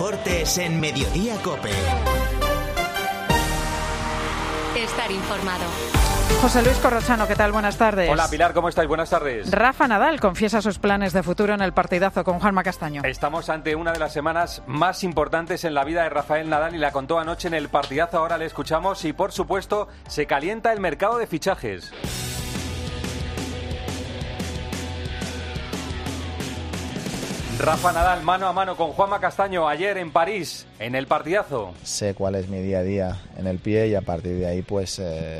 deportes en Mediodía COPE. Estar informado. José Luis Corrochano, ¿qué tal? Buenas tardes. Hola Pilar, ¿cómo estáis? Buenas tardes. Rafa Nadal confiesa sus planes de futuro en el partidazo con Juanma Castaño. Estamos ante una de las semanas más importantes en la vida de Rafael Nadal y la contó anoche en el partidazo. Ahora le escuchamos y, por supuesto, se calienta el mercado de fichajes. Rafa Nadal mano a mano con Juanma Castaño ayer en París, en el partidazo. Sé cuál es mi día a día en el pie y a partir de ahí pues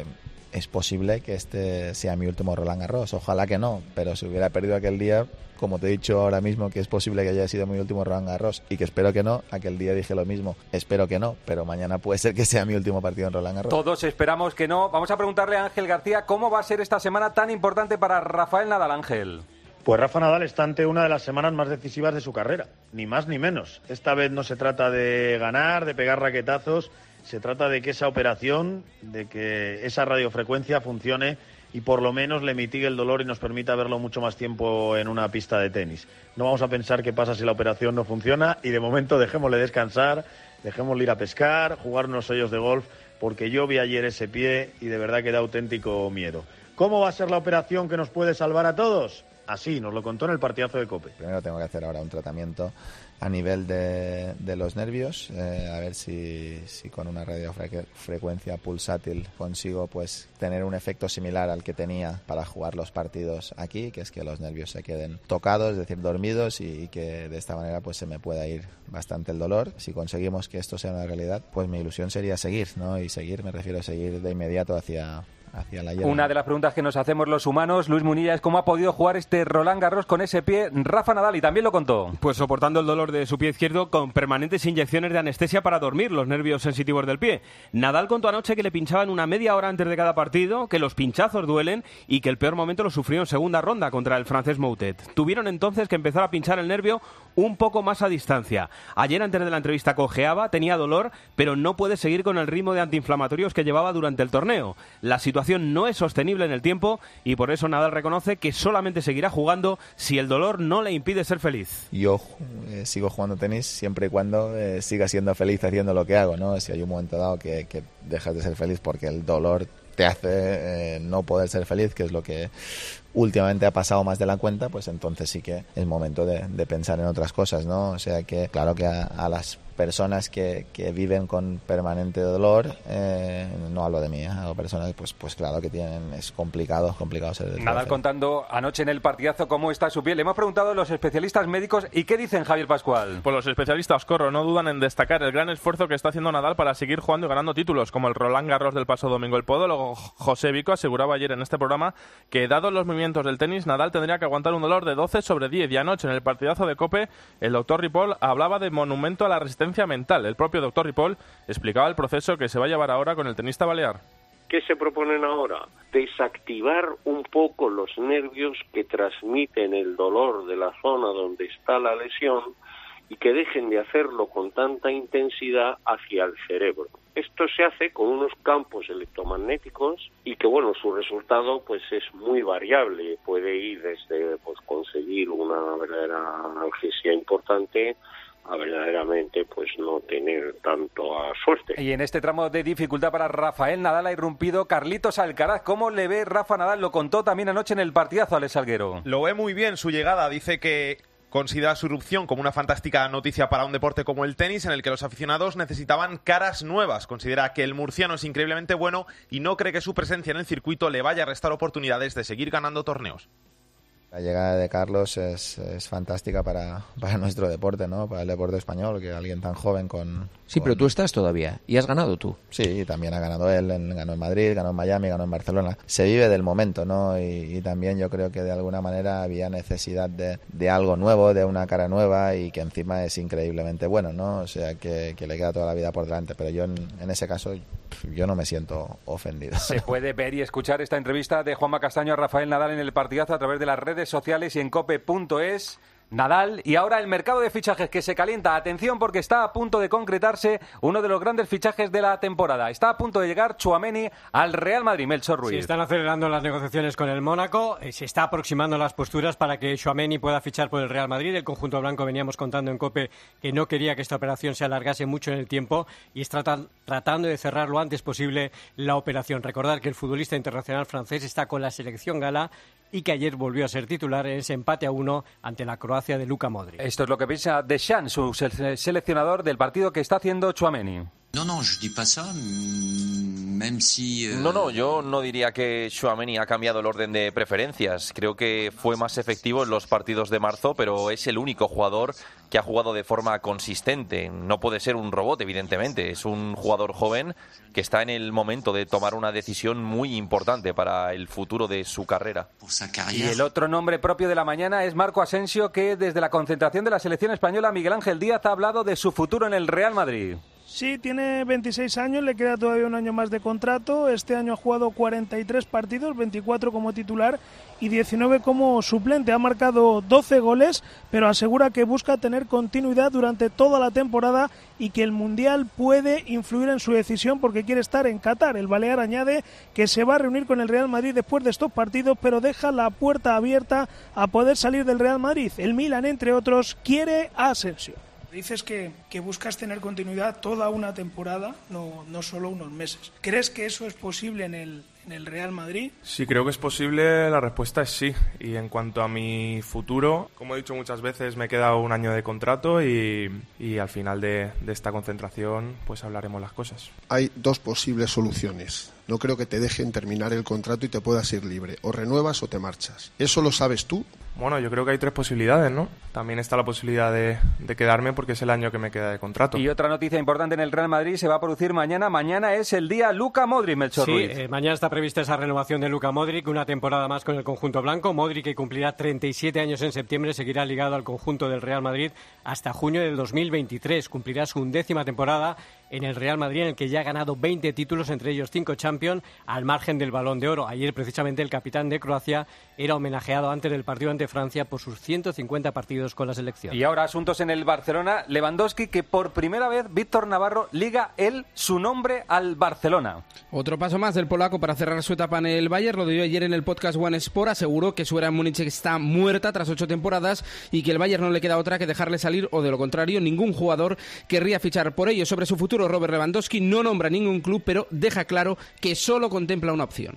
es posible que este sea mi último Roland Garros. Ojalá que no, pero si hubiera perdido aquel día, como te he dicho ahora mismo, que es posible que haya sido mi último Roland Garros y que espero que no, aquel día dije lo mismo, espero que no, pero mañana puede ser que sea mi último partido en Roland Garros. Todos esperamos que no. Vamos a preguntarle a Ángel García cómo va a ser esta semana tan importante para Rafael Nadal. Ángel. Pues Rafa Nadal está ante una de las semanas más decisivas de su carrera, ni más ni menos. Esta vez no se trata de ganar, de pegar raquetazos, se trata de que esa operación, de que esa radiofrecuencia funcione y por lo menos le mitigue el dolor y nos permita verlo mucho más tiempo en una pista de tenis. No vamos a pensar qué pasa si la operación no funciona y de momento dejémosle descansar, dejémosle ir a pescar, jugar unos hoyos de golf, porque yo vi ayer ese pie y de verdad que da auténtico miedo. ¿Cómo va a ser la operación que nos puede salvar a todos? Así, nos lo contó en el partidazo de COPE. Primero tengo que hacer ahora un tratamiento a nivel de los nervios, a ver si con una radiofrecuencia pulsátil consigo pues tener un efecto similar al que tenía para jugar los partidos aquí, que es que los nervios se queden tocados, es decir, dormidos y que de esta manera pues se me pueda ir bastante el dolor. Si conseguimos que esto sea una realidad, pues mi ilusión sería seguir, ¿no? Y seguir, me refiero a seguir de inmediato hacia la hierba. Una de las preguntas que nos hacemos los humanos, Luis Munilla, es cómo ha podido jugar este Roland Garros con ese pie Rafa Nadal, y también lo contó. Pues soportando el dolor de su pie izquierdo con permanentes inyecciones de anestesia para dormir los nervios sensitivos del pie. Nadal contó anoche que le pinchaban una media hora antes de cada partido, que los pinchazos duelen y que el peor momento lo sufrió en segunda ronda contra el francés Moutet. Tuvieron entonces que empezar a pinchar el nervio un poco más a distancia. Ayer antes de la entrevista cojeaba, tenía dolor, pero no puede seguir con el ritmo de antiinflamatorios que llevaba durante el torneo. La situación no es sostenible en el tiempo y por eso Nadal reconoce que solamente seguirá jugando si el dolor no le impide ser feliz. Yo sigo jugando tenis siempre y cuando siga siendo feliz haciendo lo que hago, ¿no? Si hay un momento dado que dejas de ser feliz porque el dolor te hace no poder ser feliz, que es lo que últimamente ha pasado más de la cuenta, pues entonces sí que es momento de pensar en otras cosas, ¿no? O sea que claro que a las personas que viven con permanente dolor, no hablo de mí, hablo de personas pues claro que tienen, es complicado ser Nadal contando anoche en el partidazo cómo está su piel. Le hemos preguntado a los especialistas médicos y qué dicen, Javier Pascual. Pues los especialistas, Corro, no dudan en destacar el gran esfuerzo que está haciendo Nadal para seguir jugando y ganando títulos, como el Roland Garros del pasado domingo. El podólogo José Vico aseguraba ayer en este programa que, dados los movimientos del tenis, Nadal tendría que aguantar un dolor de 12/10, y anoche en el partidazo de COPE el doctor Ripoll hablaba de monumento a la resistencia mental. El propio doctor Ripoll explicaba el proceso que se va a llevar ahora con el tenista balear. ¿Qué se proponen ahora? Desactivar un poco los nervios que transmiten el dolor de la zona donde está la lesión y que dejen de hacerlo con tanta intensidad hacia el cerebro. Esto se hace con unos campos electromagnéticos y que, bueno, su resultado pues es muy variable. Puede ir desde pues conseguir una verdadera analgesia importante a verdaderamente pues no tener tanto suerte. Y en este tramo de dificultad para Rafael Nadal ha irrumpido Carlitos Alcaraz. ¿Cómo le ve Rafa Nadal? Lo contó también anoche en el partidazo, Alex Salguero. Lo ve muy bien su llegada. Dice que considera su irrupción como una fantástica noticia para un deporte como el tenis, en el que los aficionados necesitaban caras nuevas. Considera que el murciano es increíblemente bueno y no cree que su presencia en el circuito le vaya a restar oportunidades de seguir ganando torneos. La llegada de Carlos es fantástica para nuestro deporte, ¿no? Para el deporte español, que alguien tan joven Sí, pero tú estás todavía y has ganado tú. Sí, también ha ganado él, ganó en Madrid, ganó en Miami, ganó en Barcelona. Se vive del momento, ¿no? Y también yo creo que de alguna manera había necesidad de algo nuevo, de una cara nueva, y que encima es increíblemente bueno, ¿no? O sea, que le queda toda la vida por delante. Pero yo en ese caso yo no me siento ofendido. Se puede ver y escuchar esta entrevista de Juanma Castaño a Rafael Nadal en el partidazo a través de las redes sociales y en cope.es. Nadal. Y ahora el mercado de fichajes que se calienta. Atención, porque está a punto de concretarse uno de los grandes fichajes de la temporada. Está a punto de llegar Tchouaméni al Real Madrid. Melchor Ruiz. Sí, están acelerando las negociaciones con el Mónaco. Se está aproximando las posturas para que Tchouaméni pueda fichar por el Real Madrid. El conjunto blanco, veníamos contando en COPE, que no quería que esta operación se alargase mucho en el tiempo y está tratando de cerrar lo antes posible la operación. Recordar que el futbolista internacional francés está con la selección gala y que ayer volvió a ser titular en ese empate a 1 ante la Croacia de Luka Modric. Esto es lo que piensa Deschamps, su seleccionador del partido que está haciendo Tchouaméni. No, yo no diría que Tchouaméni ha cambiado el orden de preferencias. Creo que fue más efectivo en los partidos de marzo, pero es el único jugador que ha jugado de forma consistente. No puede ser un robot, evidentemente. Es un jugador joven que está en el momento de tomar una decisión muy importante para el futuro de su carrera. Y el otro nombre propio de la mañana es Marco Asensio, que desde la concentración de la selección española, Miguel Ángel Díaz ha hablado de su futuro en el Real Madrid. Sí, tiene 26 años, le queda todavía un año más de contrato. Este año ha jugado 43 partidos, 24 como titular y 19 como suplente. Ha marcado 12 goles, pero asegura que busca tener continuidad durante toda la temporada y que el Mundial puede influir en su decisión porque quiere estar en Qatar. El balear añade que se va a reunir con el Real Madrid después de estos partidos, pero deja la puerta abierta a poder salir del Real Madrid. El Milan, entre otros, quiere a Asensio. Dices que buscas tener continuidad toda una temporada, no solo unos meses. ¿Crees que eso es posible en el Real Madrid? Sí, creo que es posible, la respuesta es sí. Y en cuanto a mi futuro, como he dicho muchas veces, me queda un año de contrato y al final de esta concentración pues hablaremos las cosas. Hay dos posibles soluciones. No creo que te dejen terminar el contrato y te puedas ir libre. O renuevas o te marchas. ¿Eso lo sabes tú? Bueno, yo creo que hay tres posibilidades, ¿no? También está la posibilidad de quedarme porque es el año que me queda de contrato. Y otra noticia importante en el Real Madrid se va a producir mañana. Mañana es el día Luka Modric, Melchor Ruiz. Sí, mañana está prevista esa renovación de Luka Modric, una temporada más con el conjunto blanco. Modric, que cumplirá 37 años en septiembre, seguirá ligado al conjunto del Real Madrid hasta junio del 2023. Cumplirá su 11ª temporada en el Real Madrid, en el que ya ha ganado 20 títulos, entre ellos 5 Champions, al margen del Balón de Oro. Ayer, precisamente, el capitán de Croacia era homenajeado antes del partido ante Francia por sus 150 partidos con la selección. Y ahora asuntos en el Barcelona. Lewandowski, que por primera vez Víctor Navarro liga su nombre al Barcelona. Otro paso más del polaco para cerrar su etapa en el Bayern. Lo dio ayer en el podcast One Sport. Aseguró que su era en Múnich está muerta tras 8 temporadas y que el Bayern no le queda otra que dejarle salir, o de lo contrario, ningún jugador querría fichar por ello. Sobre su futuro, Robert Lewandowski no nombra ningún club, pero deja claro que solo contempla una opción.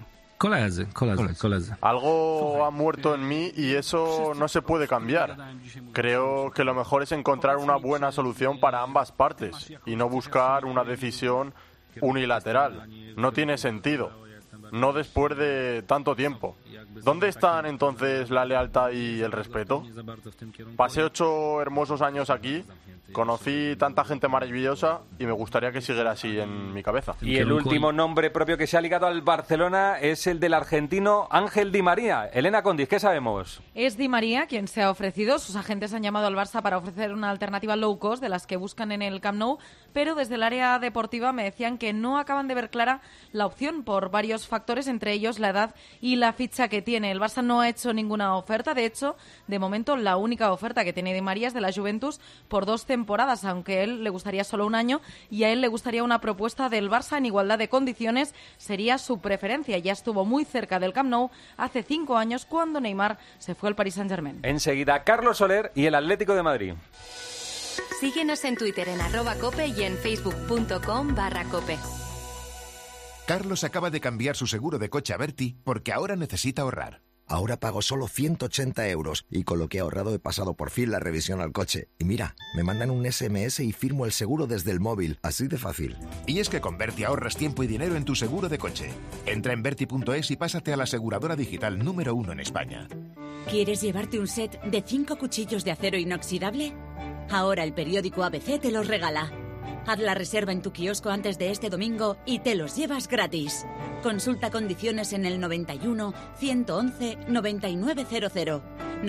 Algo ha muerto en mí y eso no se puede cambiar. Creo que lo mejor es encontrar una buena solución para ambas partes y no buscar una decisión unilateral. No tiene sentido. No después de tanto tiempo. ¿Dónde están entonces la lealtad y el respeto? Pasé 8 hermosos años aquí, conocí tanta gente maravillosa y me gustaría que siguiera así en mi cabeza. Y el último nombre propio que se ha ligado al Barcelona es el del argentino Ángel Di María. Elena Condis, ¿qué sabemos? Es Di María quien se ha ofrecido. Sus agentes han llamado al Barça para ofrecer una alternativa low cost de las que buscan en el Camp Nou, pero desde el área deportiva me decían que no acaban de ver clara la opción por varios factores, entre ellos la edad y la ficha que tiene. El Barça no ha hecho ninguna oferta. De hecho, de momento la única oferta que tiene Di María es de la Juventus por 2 temporadas, aunque a él le gustaría solo un año y a él le gustaría una propuesta del Barça en igualdad de condiciones. Sería su preferencia. Ya estuvo muy cerca del Camp Nou hace 5 años cuando Neymar se fue al Paris Saint-Germain. Enseguida, Carlos Soler y el Atlético de Madrid. Síguenos en Twitter en @cope y en facebook.com/cope. Carlos acaba de cambiar su seguro de coche a Berti porque ahora necesita ahorrar. Ahora pago solo 180 euros y con lo que he ahorrado he pasado por fin la revisión al coche. Y mira, me mandan un SMS y firmo el seguro desde el móvil, así de fácil. Y es que con Berti ahorras tiempo y dinero en tu seguro de coche. Entra en Berti.es y pásate a la aseguradora digital número 1 en España. ¿Quieres llevarte un set de 5 cuchillos de acero inoxidable? Ahora el periódico ABC te los regala. Haz la reserva en tu kiosco antes de este domingo y te los llevas gratis. Consulta condiciones en el 91 111 9900.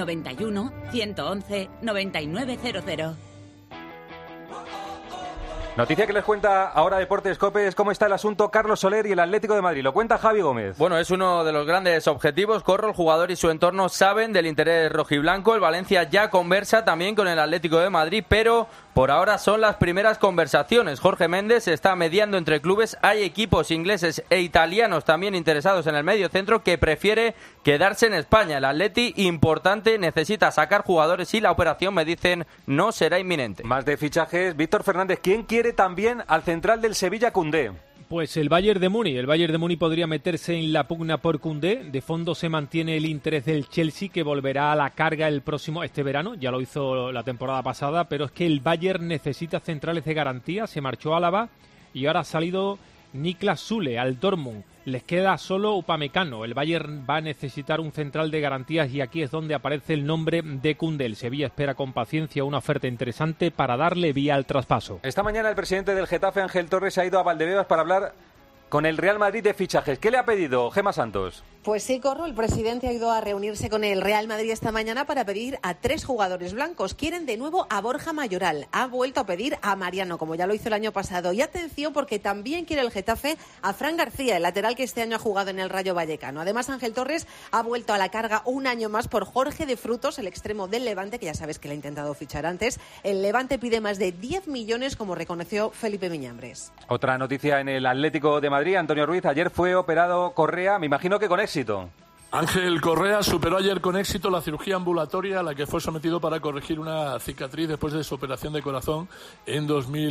91 111 9900. Noticia que les cuenta ahora Deportes COPE es cómo está el asunto Carlos Soler y el Atlético de Madrid. Lo cuenta Javi Gómez. Bueno, es uno de los grandes objetivos. Corro, el jugador y su entorno saben del interés rojiblanco. El Valencia ya conversa también con el Atlético de Madrid, pero por ahora son las primeras conversaciones. Jorge Méndez está mediando entre clubes. Hay equipos ingleses e italianos también interesados en el mediocentro que prefiere quedarse en España. El Atleti, importante, necesita sacar jugadores y la operación, me dicen, no será inminente. Más de fichajes. Víctor Fernández, ¿quién quiere también al central del Sevilla, Koundé? Pues el Bayern de Múnich. El Bayern de Múnich podría meterse en la pugna por Koundé. De fondo se mantiene el interés del Chelsea, que volverá a la carga este verano. Ya lo hizo la temporada pasada, pero es que el Bayern necesita centrales de garantía. Se marchó Álava y ahora ha salido Niklas Süle al Dortmund. Les queda solo Upamecano. El Bayern va a necesitar un central de garantías y aquí es donde aparece el nombre de Koundé. El Sevilla espera con paciencia una oferta interesante para darle vía al traspaso. Esta mañana el presidente del Getafe, Ángel Torres, ha ido a Valdebebas para hablar con el Real Madrid de fichajes. ¿Qué le ha pedido Gemma Santos? Pues sí, Corro, el presidente ha ido a reunirse con el Real Madrid esta mañana para pedir a 3 jugadores blancos. Quieren de nuevo a Borja Mayoral. Ha vuelto a pedir a Mariano, como ya lo hizo el año pasado. Y atención, porque también quiere el Getafe a Fran García, el lateral que este año ha jugado en el Rayo Vallecano. Además, Ángel Torres ha vuelto a la carga un año más por Jorge de Frutos, el extremo del Levante, que ya sabes que le ha intentado fichar antes. El Levante pide más de 10 millones, como reconoció Felipe Miñambres. Otra noticia en el Atlético de Madrid. Antonio Ruiz, ayer fue operado Correa, me imagino que con éxito. Ángel Correa superó ayer con éxito la cirugía ambulatoria a la que fue sometido para corregir una cicatriz después de su operación de corazón en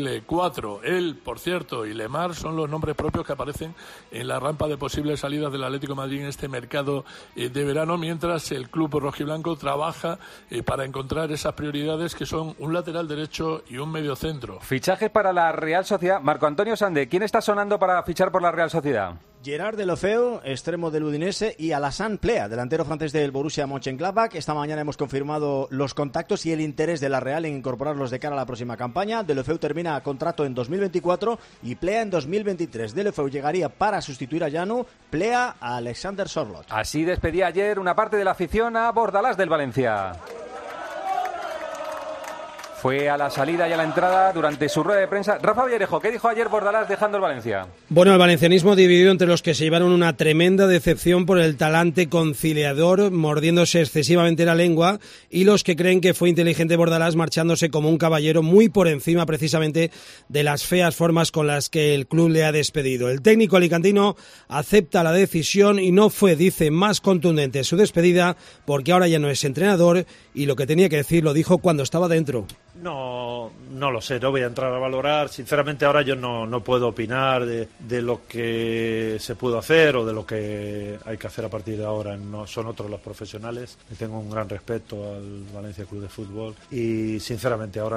2004. Él, por cierto, y Lemar son los nombres propios que aparecen en la rampa de posibles salidas del Atlético de Madrid en este mercado de verano, mientras el club rojiblanco trabaja para encontrar esas prioridades que son un lateral derecho y un mediocentro. Fichajes para la Real Sociedad. Marco Antonio Sande, ¿quién está sonando para fichar por la Real Sociedad? Gerard Deulofeu, extremo del Udinese, y Alassane Plea, delantero francés del Borussia Mönchengladbach. Esta mañana hemos confirmado los contactos y el interés de la Real en incorporarlos de cara a la próxima campaña. Deulofeu termina contrato en 2024 y Plea en 2023. Deulofeu llegaría para sustituir a Llanu, Plea a Alexander Sorloth. Así despedía ayer una parte de la afición a Bordalás del Valencia. Fue a la salida y a la entrada durante su rueda de prensa. Rafa Villarejo, ¿qué dijo ayer Bordalás dejando el Valencia? Bueno, el valencianismo dividido entre los que se llevaron una tremenda decepción por el talante conciliador, mordiéndose excesivamente la lengua, y los que creen que fue inteligente Bordalás marchándose como un caballero muy por encima precisamente de las feas formas con las que el club le ha despedido. El técnico alicantino acepta la decisión y no fue, dice, más contundente su despedida porque ahora ya no es entrenador y lo que tenía que decir lo dijo cuando estaba dentro. No lo sé, no voy a entrar a valorar. Sinceramente ahora yo no puedo opinar de lo que se pudo hacer o de lo que hay que hacer a partir de ahora. No son otros los profesionales. Tengo un gran respeto al Valencia Club de Fútbol y sinceramente ahora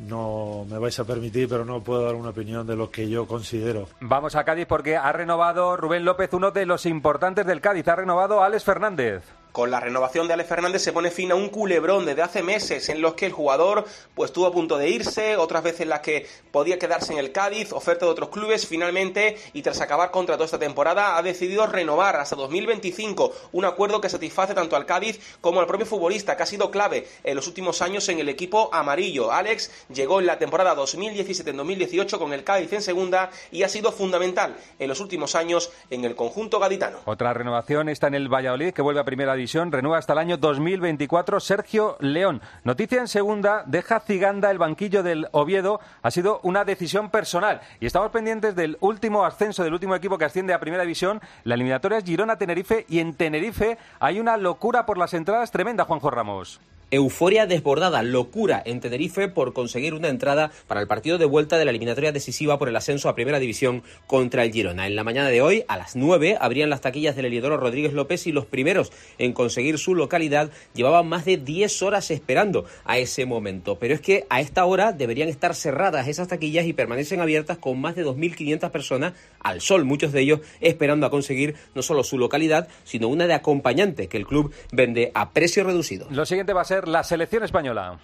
no me vais a permitir, pero no puedo dar una opinión de lo que yo considero. Vamos a Cádiz porque ha renovado Rubén López, uno de los importantes del Cádiz. Ha renovado a Alex Fernández. Con la renovación de Alex Fernández se pone fin a un culebrón desde hace meses en los que el jugador pues estuvo a punto de irse, otras veces en las que podía quedarse en el Cádiz, oferta de otros clubes, finalmente, y tras acabar contrato esta temporada, ha decidido renovar hasta 2025, un acuerdo que satisface tanto al Cádiz como al propio futbolista, que ha sido clave en los últimos años en el equipo amarillo. Alex llegó en la temporada 2017-2018 con el Cádiz en segunda y ha sido fundamental en los últimos años en el conjunto gaditano. Otra renovación está en el Valladolid, que vuelve a primera división, renueva hasta el año 2024 Sergio León. Noticia en segunda, deja Ziganda el banquillo del Oviedo, ha sido una decisión personal y estamos pendientes del último ascenso, del último equipo que asciende a primera división. La eliminatoria es Girona-Tenerife y en Tenerife hay una locura por las entradas tremenda, Juanjo Ramos. Euforia desbordada, locura en Tenerife por conseguir una entrada para el partido de vuelta de la eliminatoria decisiva por el ascenso a Primera División contra el Girona. En la mañana de hoy, a las 9, abrían las taquillas del Heliodoro Rodríguez López y los primeros en conseguir su localidad llevaban más de 10 horas esperando a ese momento. Pero es que a esta hora deberían estar cerradas esas taquillas y permanecen abiertas con más de 2.500 personas al sol, muchos de ellos esperando a conseguir no solo su localidad, sino una de acompañante que el club vende a precio reducido. Lo siguiente va a ser la selección española.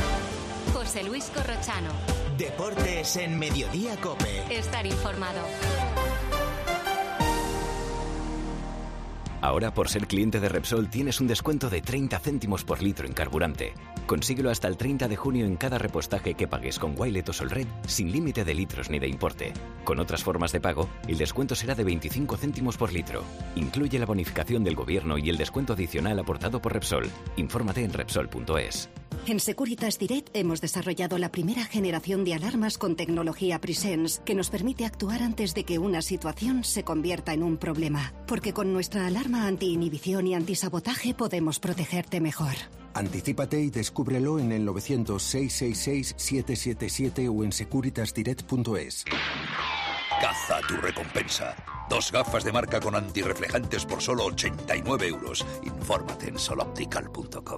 José Luis Corrochano. Deportes en Mediodía COPE. Estar informado. Ahora, por ser cliente de Repsol, tienes un descuento de 30 céntimos por litro en carburante. Consíguelo hasta el 30 de junio en cada repostaje que pagues con Wilet o Solred, sin límite de litros ni de importe. Con otras formas de pago, el descuento será de 25 céntimos por litro. Incluye la bonificación del gobierno y el descuento adicional aportado por Repsol. Infórmate en Repsol.es. En Securitas Direct hemos desarrollado la primera generación de alarmas con tecnología Presence que nos permite actuar antes de que una situación se convierta en un problema. Porque con nuestra alarma anti-inhibición y antisabotaje podemos protegerte mejor. Anticípate y descúbrelo en el 900-666-777 o en securitasdirect.es. Caza tu recompensa. 2 gafas de marca con antirreflejantes por solo 89 euros. Infórmate en soloptical.com.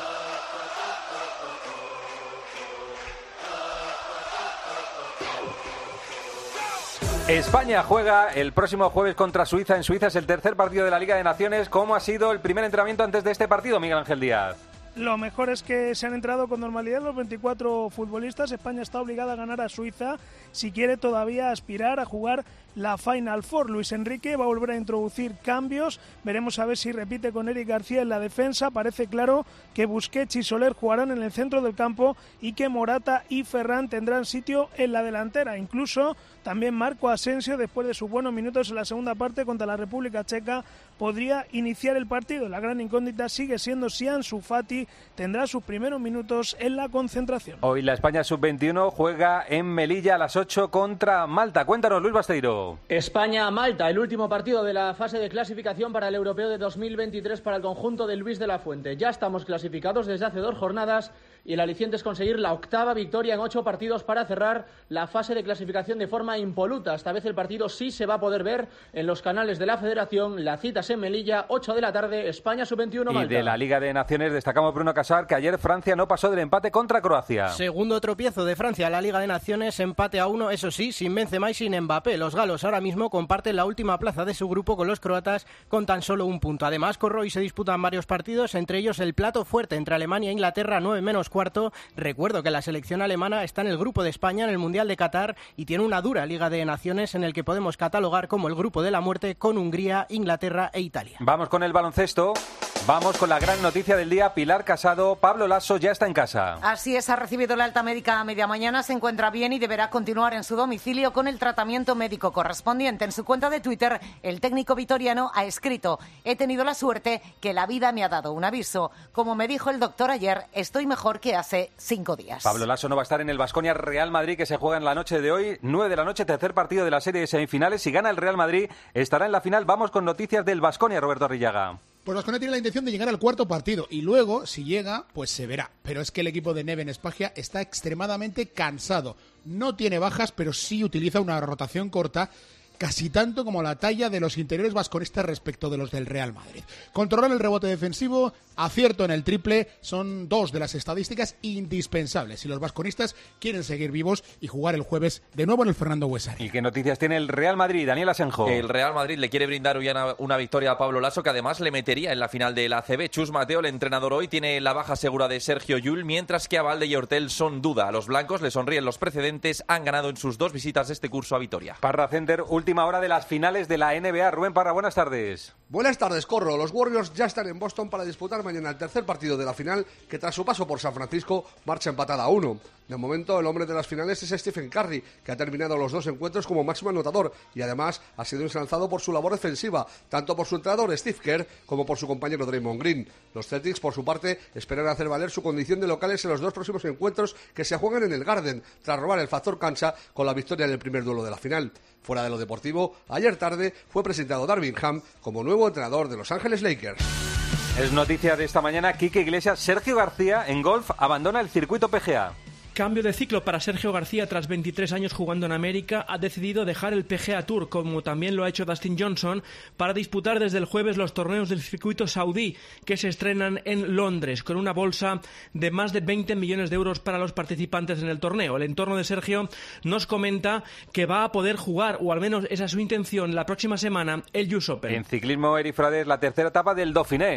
España juega el próximo jueves contra Suiza. En Suiza es el tercer partido de la Liga de Naciones. ¿Cómo ha sido el primer entrenamiento antes de este partido, Miguel Ángel Díaz? Lo mejor es que se han entrado con normalidad los 24 futbolistas. España está obligada a ganar a Suiza si quiere todavía aspirar a jugar la Final Four. Luis Enrique va a volver a introducir cambios. Veremos a ver si repite con Eric García en la defensa. Parece claro que Busquets y Soler jugarán en el centro del campo y que Morata y Ferran tendrán sitio en la delantera. Incluso también Marco Asensio, después de sus buenos minutos en la segunda parte contra la República Checa, podría iniciar el partido. La gran incógnita sigue siendo si Ansu Fati tendrá sus primeros minutos en la concentración. Hoy la España Sub-21 juega en Melilla a las 8 contra Malta. Cuéntanos, Luis Basteiro. España-Malta, el último partido de la fase de clasificación para el Europeo de 2023 para el conjunto de Luis de la Fuente. Ya estamos clasificados desde hace 2 jornadas y el aliciente es conseguir la 8ª victoria en 8 partidos para cerrar la fase de clasificación de forma impoluta. Esta vez el partido sí se va a poder ver en los canales de la Federación. La cita es en Melilla, 8 de la tarde, España Sub-21 Malta. Y de la Liga de Naciones destacamos Bruno Casar, que ayer Francia no pasó del empate contra Croacia. Segundo tropiezo de Francia en la Liga de Naciones, empate a 1, eso sí, sin Benzema y sin Mbappé. Los galos ahora mismo comparten la última plaza de su grupo con los croatas con tan solo 1 punto. Además, hoy se disputan varios partidos, entre ellos el plato fuerte entre Alemania e Inglaterra, 9 menos cuarto. Recuerdo que la selección alemana está en el grupo de España en el Mundial de Qatar y tiene una dura Liga de Naciones en el que podemos catalogar como el grupo de la muerte con Hungría, Inglaterra e Italia. Vamos con el baloncesto. Vamos con la gran noticia del día. Pilar Casado, Pablo Lasso ya está en casa. Así es, ha recibido la alta médica a media mañana, se encuentra bien y deberá continuar en su domicilio con el tratamiento médico correspondiente. En su cuenta de Twitter, el técnico vitoriano ha escrito: he tenido la suerte que la vida me ha dado un aviso. Como me dijo el doctor ayer, estoy mejor que hace 5 días. Pablo Lasso no va a estar en el Baskonia Real Madrid, que se juega en la noche de hoy, 9 de la noche, tercer partido de la serie de semifinales. Si gana el Real Madrid, estará en la final. Vamos con noticias del Baskonia, Roberto Arrillaga. Pues Baskonia tiene la intención de llegar al 4.º partido y luego, si llega, pues se verá. Pero es que el equipo de Neven Espagia está extremadamente cansado. No tiene bajas, pero sí utiliza una rotación corta, casi tanto como la talla de los interiores vasconistas respecto de los del Real Madrid. Controlar el rebote defensivo, acierto en el triple, son 2 de las estadísticas indispensables si los vasconistas quieren seguir vivos y jugar el jueves de nuevo en el Fernando Buesa. ¿Y qué noticias tiene el Real Madrid, Daniel Asenjo? El Real Madrid le quiere brindar hoy una victoria a Pablo Lasso, que además le metería en la final de la ACB. Chus Mateo, el entrenador hoy, tiene la baja segura de Sergio Llull, mientras que Abalde y Hortel son duda. A los blancos les sonríen los precedentes, han ganado en sus 2 visitas de este curso a Vitoria. Parra Center, última hora de las finales de la NBA. Rubén Parra, buenas tardes. Buenas tardes, Corro. Los Warriors ya están en Boston para disputar mañana el tercer partido de la final, que tras su paso por San Francisco marcha empatada a 1. De momento, el hombre de las finales es Stephen Curry, que ha terminado los 2 encuentros como máximo anotador y además ha sido ensalzado por su labor defensiva, tanto por su entrenador Steve Kerr como por su compañero Draymond Green. Los Celtics, por su parte, esperan hacer valer su condición de locales en los 2 próximos encuentros que se juegan en el Garden, tras robar el factor cancha con la victoria en el primer duelo de la final. Fuera de lo deportivo, ayer tarde fue presentado Darvin Ham como nuevo entrenador de Los Ángeles Lakers. Es noticia de esta mañana, Quique Iglesias. Sergio García en golf abandona el circuito PGA. Cambio de ciclo para Sergio García. Tras 23 años jugando en América, ha decidido dejar el PGA Tour, como también lo ha hecho Dustin Johnson, para disputar desde el jueves los torneos del circuito saudí, que se estrenan en Londres, con una bolsa de más de 20 millones de euros para los participantes en el torneo. El entorno de Sergio nos comenta que va a poder jugar, o al menos esa es su intención, la próxima semana, el US Open. En ciclismo, Eri Frades, la tercera etapa del Dauphiné.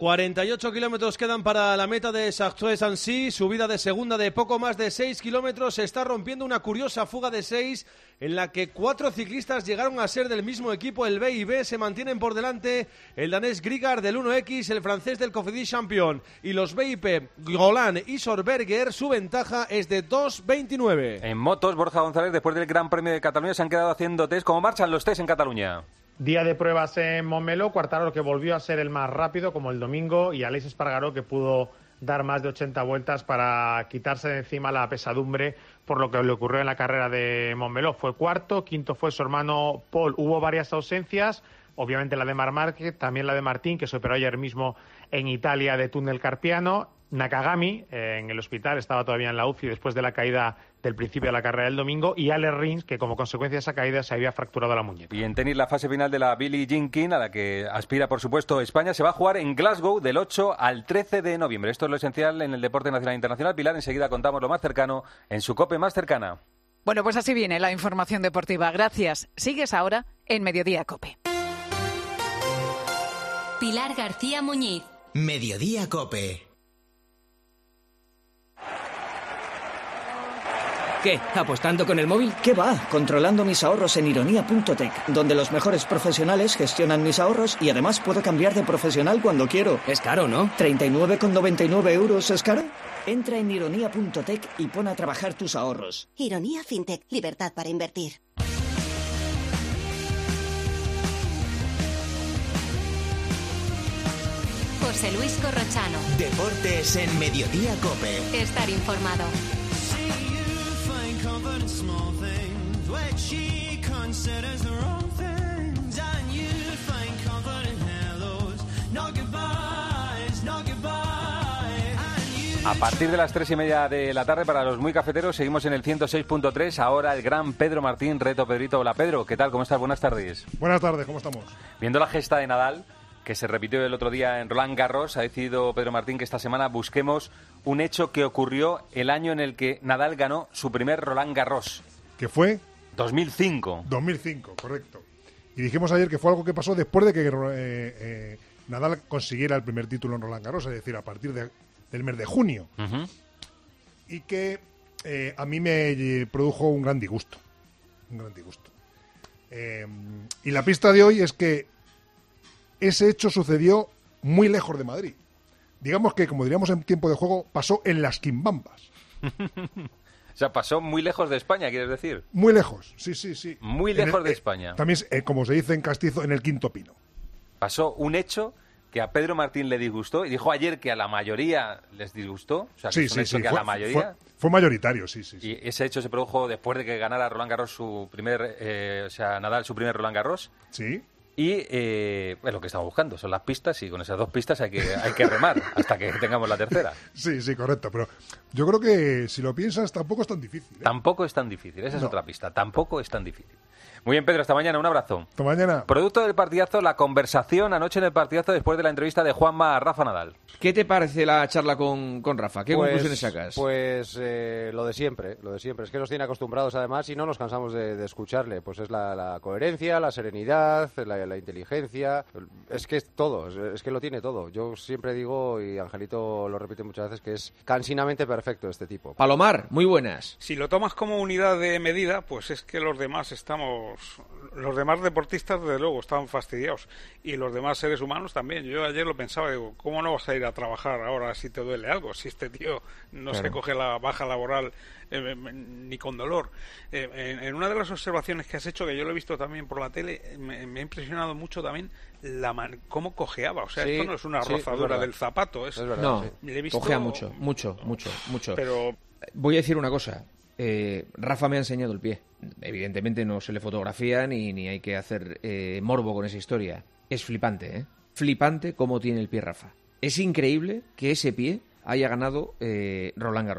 48 kilómetros quedan para la meta de Sartrouville-Annecy, subida de segunda de poco más de 6 kilómetros. Se está rompiendo una curiosa fuga de 6 en la que 4 ciclistas llegaron a ser del mismo equipo. El B y B se mantienen por delante, el danés Grigard del 1X, el francés del Cofidis Champion y los BIP, Roland y Sorberger, su ventaja es de 2.29. En motos, Borja González, después del Gran Premio de Cataluña, se han quedado haciendo test. ¿Cómo marchan los test en Cataluña? Día de pruebas en Montmeló, Quartararo que volvió a ser el más rápido como el domingo y Aleix Espargaró que pudo dar más de 80 vueltas para quitarse de encima la pesadumbre por lo que le ocurrió en la carrera de Montmeló. Fue cuarto, quinto fue su hermano Paul. Hubo varias ausencias, obviamente la de Marc Márquez, también la de Martín, que se operó ayer mismo en Italia de túnel carpiano. Nakagami en el hospital, estaba todavía en la UCI después de la caída del principio de la carrera del domingo, y Alex Rins, que como consecuencia de esa caída se había fracturado la muñeca. Y en tenis, la fase final de la Billie Jean King, a la que aspira por supuesto España, se va a jugar en Glasgow del 8 al 13 de noviembre. Esto es lo esencial en el deporte nacional e internacional. Pilar, enseguida contamos lo más cercano en su COPE más cercana. Bueno, pues así viene la información deportiva. Gracias. Sigues ahora en Mediodía COPE. Pilar García Muñiz. Mediodía COPE. ¿Qué? ¿Apostando con el móvil? ¿Qué va? Controlando mis ahorros en ironía.tech, donde los mejores profesionales gestionan mis ahorros y además puedo cambiar de profesional cuando quiero. Es caro, ¿no? ¿39,99 euros es caro? Entra en ironía.tech y pon a trabajar tus ahorros. Ironía FinTech, libertad para invertir. José Luis Corrochano. Deportes en Mediodía COPE. Estar informado. A partir de las 3:30 de la tarde, para los muy cafeteros, seguimos en el 106.3. Ahora el gran Pedro Martín, Reto Pedrito. Hola Pedro, ¿qué tal? ¿Cómo estás? Buenas tardes. Buenas tardes, ¿cómo estamos? Viendo la gesta de Nadal, que se repitió el otro día en Roland Garros, ha decidido Pedro Martín que esta semana busquemos un hecho que ocurrió el año en el que Nadal ganó su primer Roland Garros. ¿Qué fue? 2005. 2005, correcto. Y dijimos ayer que fue algo que pasó después de que Nadal consiguiera el primer título en Roland Garros, es decir, a partir del mes de junio. Uh-huh. Y que a mí me produjo un gran disgusto. Un gran disgusto. Y la pista de hoy es que ese hecho sucedió muy lejos de Madrid. Digamos que, como diríamos en tiempo de juego, pasó en las Quimbambas. O sea, pasó muy lejos de España, ¿quieres decir? Muy lejos, sí. Muy lejos de España. También, como se dice en castizo, en el Quinto Pino. Pasó un hecho que a Pedro Martín le disgustó, y dijo ayer que a la mayoría les disgustó. O sea, que es un hecho que a la mayoría... Fue mayoritario, sí. Y ese hecho se produjo después de que ganara Roland Garros Nadal su primer Roland Garros. Sí. Y lo que estamos buscando son las pistas, y con esas dos pistas hay que remar hasta que tengamos la tercera. Sí, correcto. Pero yo creo que si lo piensas tampoco es tan difícil. Tampoco es tan difícil, esa es otra pista. Tampoco es tan difícil. Muy bien, Pedro, hasta mañana, un abrazo. Hasta mañana. Producto del partidazo, la conversación anoche en el partidazo después de la entrevista de Juanma a Rafa Nadal. ¿Qué te parece la charla con Rafa? ¿Qué conclusiones sacas? Pues lo de siempre. Es que nos tiene acostumbrados además y no nos cansamos de escucharle. Pues es la coherencia, la serenidad, la inteligencia. Es que es todo, es que lo tiene todo. Yo siempre digo, y Angelito lo repite muchas veces, que es cansinamente perfecto este tipo. Palomar, muy buenas. Si lo tomas como unidad de medida, pues es que los demás deportistas desde luego están fastidiados, y los demás seres humanos también. Yo ayer lo pensaba, digo, ¿cómo no vas a ir a trabajar ahora si te duele algo? Si este tío no se coge la baja laboral ni con dolor. En una de las observaciones que has hecho, que yo lo he visto también por la tele, me ha impresionado mucho también cómo cojeaba. O sea, esto no es una rozadura del zapato. Es verdad, no, le he visto... cojea mucho. Pero voy a decir una cosa. Rafa me ha enseñado el pie. Evidentemente no se le fotografía ni hay que hacer morbo con esa historia. Es flipante, ¿eh? Flipante cómo tiene el pie Rafa. Es increíble que ese pie haya ganado Roland Garros.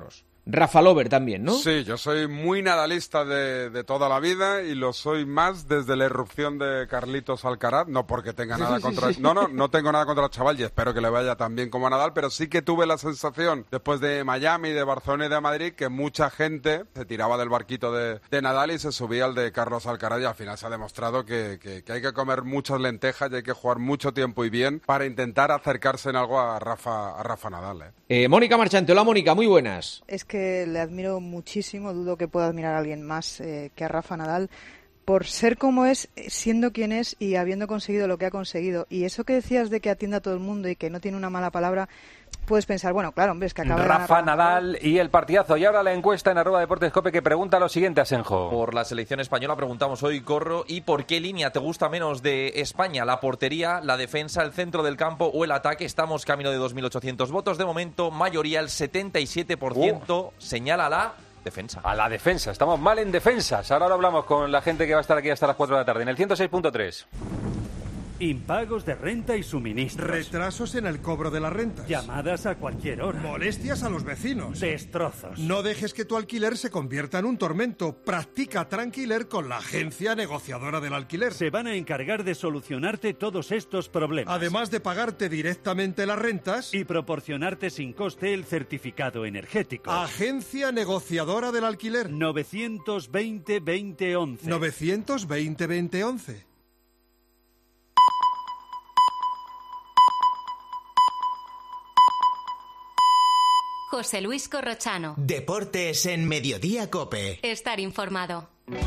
Rafa Lover también, ¿no? Sí, yo soy muy nadalista de toda la vida y lo soy más desde la irrupción de Carlitos Alcaraz, no porque tenga nada contra... No tengo nada contra el chaval y espero que le vaya tan bien como a Nadal, pero sí que tuve la sensación, después de Miami, de Barcelona y de Madrid, que mucha gente se tiraba del barquito de Nadal y se subía al de Carlos Alcaraz, y al final se ha demostrado que hay que comer muchas lentejas y hay que jugar mucho tiempo y bien para intentar acercarse en algo a Rafa Nadal. Mónica Marchante, hola Mónica, muy buenas. Es que le admiro muchísimo, dudo que pueda admirar a alguien más que a Rafa Nadal, por ser como es, siendo quien es y habiendo conseguido lo que ha conseguido. Y eso que decías de que atiende a todo el mundo y que no tiene una mala palabra, puedes pensar, bueno, claro, hombre, es que acaba de ganar Rafa Nadal y el partidazo. Y ahora la encuesta en @deportescope que pregunta lo siguiente, Asenjo. Por la selección española preguntamos hoy, Corro, ¿y por qué línea te gusta menos de España? ¿La portería, la defensa, el centro del campo o el ataque? Estamos camino de 2.800 votos. De momento, mayoría, el 77%, señala la defensa. A la defensa. Estamos mal en defensas. Ahora lo hablamos con la gente que va a estar aquí hasta las 4 de la tarde. En el 106.3. Impagos de renta y suministros. Retrasos en el cobro de las rentas. Llamadas a cualquier hora. Molestias a los vecinos. Destrozos. No dejes que tu alquiler se convierta en un tormento. Practica Tranquiler con la agencia negociadora del alquiler. Se van a encargar de solucionarte todos estos problemas. Además de pagarte directamente las rentas y proporcionarte sin coste el certificado energético. Agencia negociadora del alquiler. 920-2011. 920-2011. José Luis Corrochano. Deportes en Mediodía COPE. Estar informado.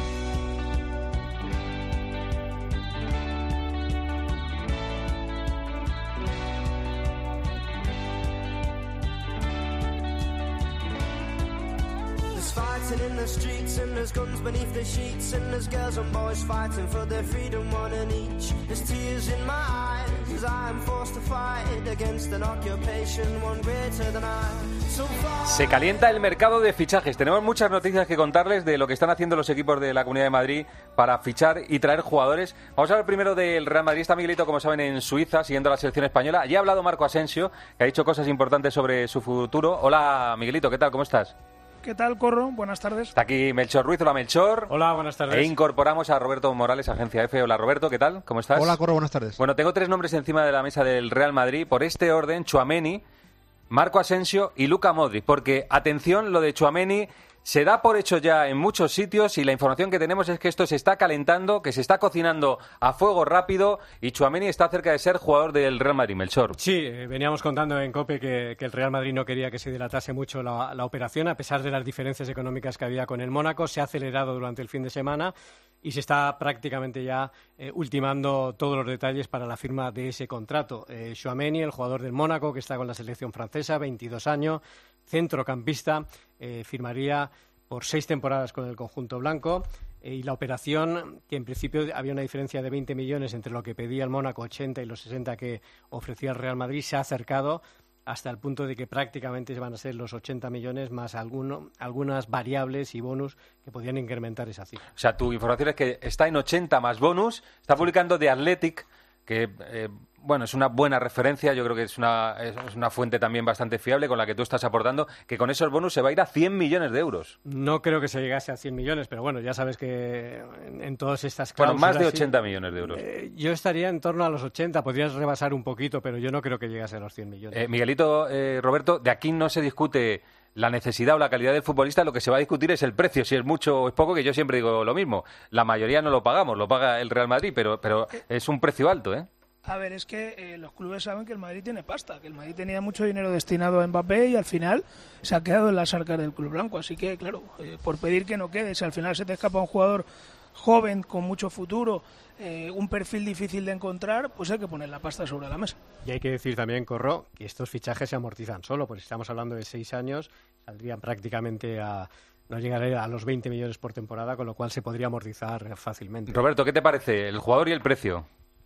Fighting in the streets and there's guns beneath the sheets and there's girls and boys fighting for their freedom, one and each. There's tears in my eyes, I am forced to fight against an occupation one greater than I. Se calienta el mercado de fichajes. Tenemos muchas noticias que contarles de lo que están haciendo los equipos de la Comunidad de Madrid para fichar y traer jugadores. Vamos a hablar primero del Real Madrid. Está Miguelito, como saben, en Suiza, siguiendo la selección española. Allí ha hablado Marco Asensio, que ha dicho cosas importantes sobre su futuro. Hola, Miguelito, ¿qué tal? ¿Cómo estás? ¿Qué tal, Corro? Buenas tardes. Está aquí Melchor Ruiz. Hola, Melchor. Hola, buenas tardes. E incorporamos a Roberto Morales, Agencia F. Hola, Roberto, ¿qué tal? ¿Cómo estás? Hola, Corro, buenas tardes. Bueno, tengo 3 nombres encima de la mesa del Real Madrid. Por este orden, Tchouaméni, Marco Asensio y Luka Modric. Porque, atención, lo de Tchouaméni se da por hecho ya en muchos sitios y la información que tenemos es que esto se está calentando, que se está cocinando a fuego rápido y Tchouaméni está cerca de ser jugador del Real Madrid. Melchor. Sí, veníamos contando en COPE que el Real Madrid no quería que se dilatase mucho la operación, a pesar de las diferencias económicas que había con el Mónaco. Se ha acelerado durante el fin de semana y se está prácticamente ya ultimando todos los detalles para la firma de ese contrato. Tchouaméni, el jugador del Mónaco, que está con la selección francesa, 22 años, centrocampista, firmaría por 6 temporadas con el conjunto blanco y la operación, que en principio había una diferencia de 20 millones entre lo que pedía el Mónaco, 80, y los 60 que ofrecía el Real Madrid, se ha acercado hasta el punto de que prácticamente van a ser los 80 millones más algunas variables y bonus que podrían incrementar esa cifra. O sea, tu información es que está en 80 más bonus. Está publicando The Athletic, que bueno, es una buena referencia. Yo creo que es una fuente también bastante fiable con la que tú estás aportando, que con esos bonus se va a ir a 100 millones de euros. No creo que se llegase a 100 millones, pero bueno, ya sabes que en todas estas cláusulas... Bueno, más de 80 millones de euros. Yo estaría en torno a los 80, podrías rebasar un poquito, pero yo no creo que llegase a los 100 millones. Miguelito, Roberto, de aquí no se discute la necesidad o la calidad del futbolista, lo que se va a discutir es el precio, si es mucho o es poco, que yo siempre digo lo mismo. La mayoría no lo pagamos, lo paga el Real Madrid, pero es un precio alto, ¿eh? A ver, es que los clubes saben que el Madrid tiene pasta, que el Madrid tenía mucho dinero destinado a Mbappé y al final se ha quedado en las arcas del club blanco. Así que, claro, por pedir que no quede, si al final se te escapa un jugador joven, con mucho futuro, un perfil difícil de encontrar, pues hay que poner la pasta sobre la mesa. Y hay que decir también, Corro, que estos fichajes se amortizan solo, porque estamos hablando de 6 años, saldrían prácticamente no llegaría a los 20 millones por temporada, con lo cual se podría amortizar fácilmente. Roberto, ¿qué te parece el jugador y el precio?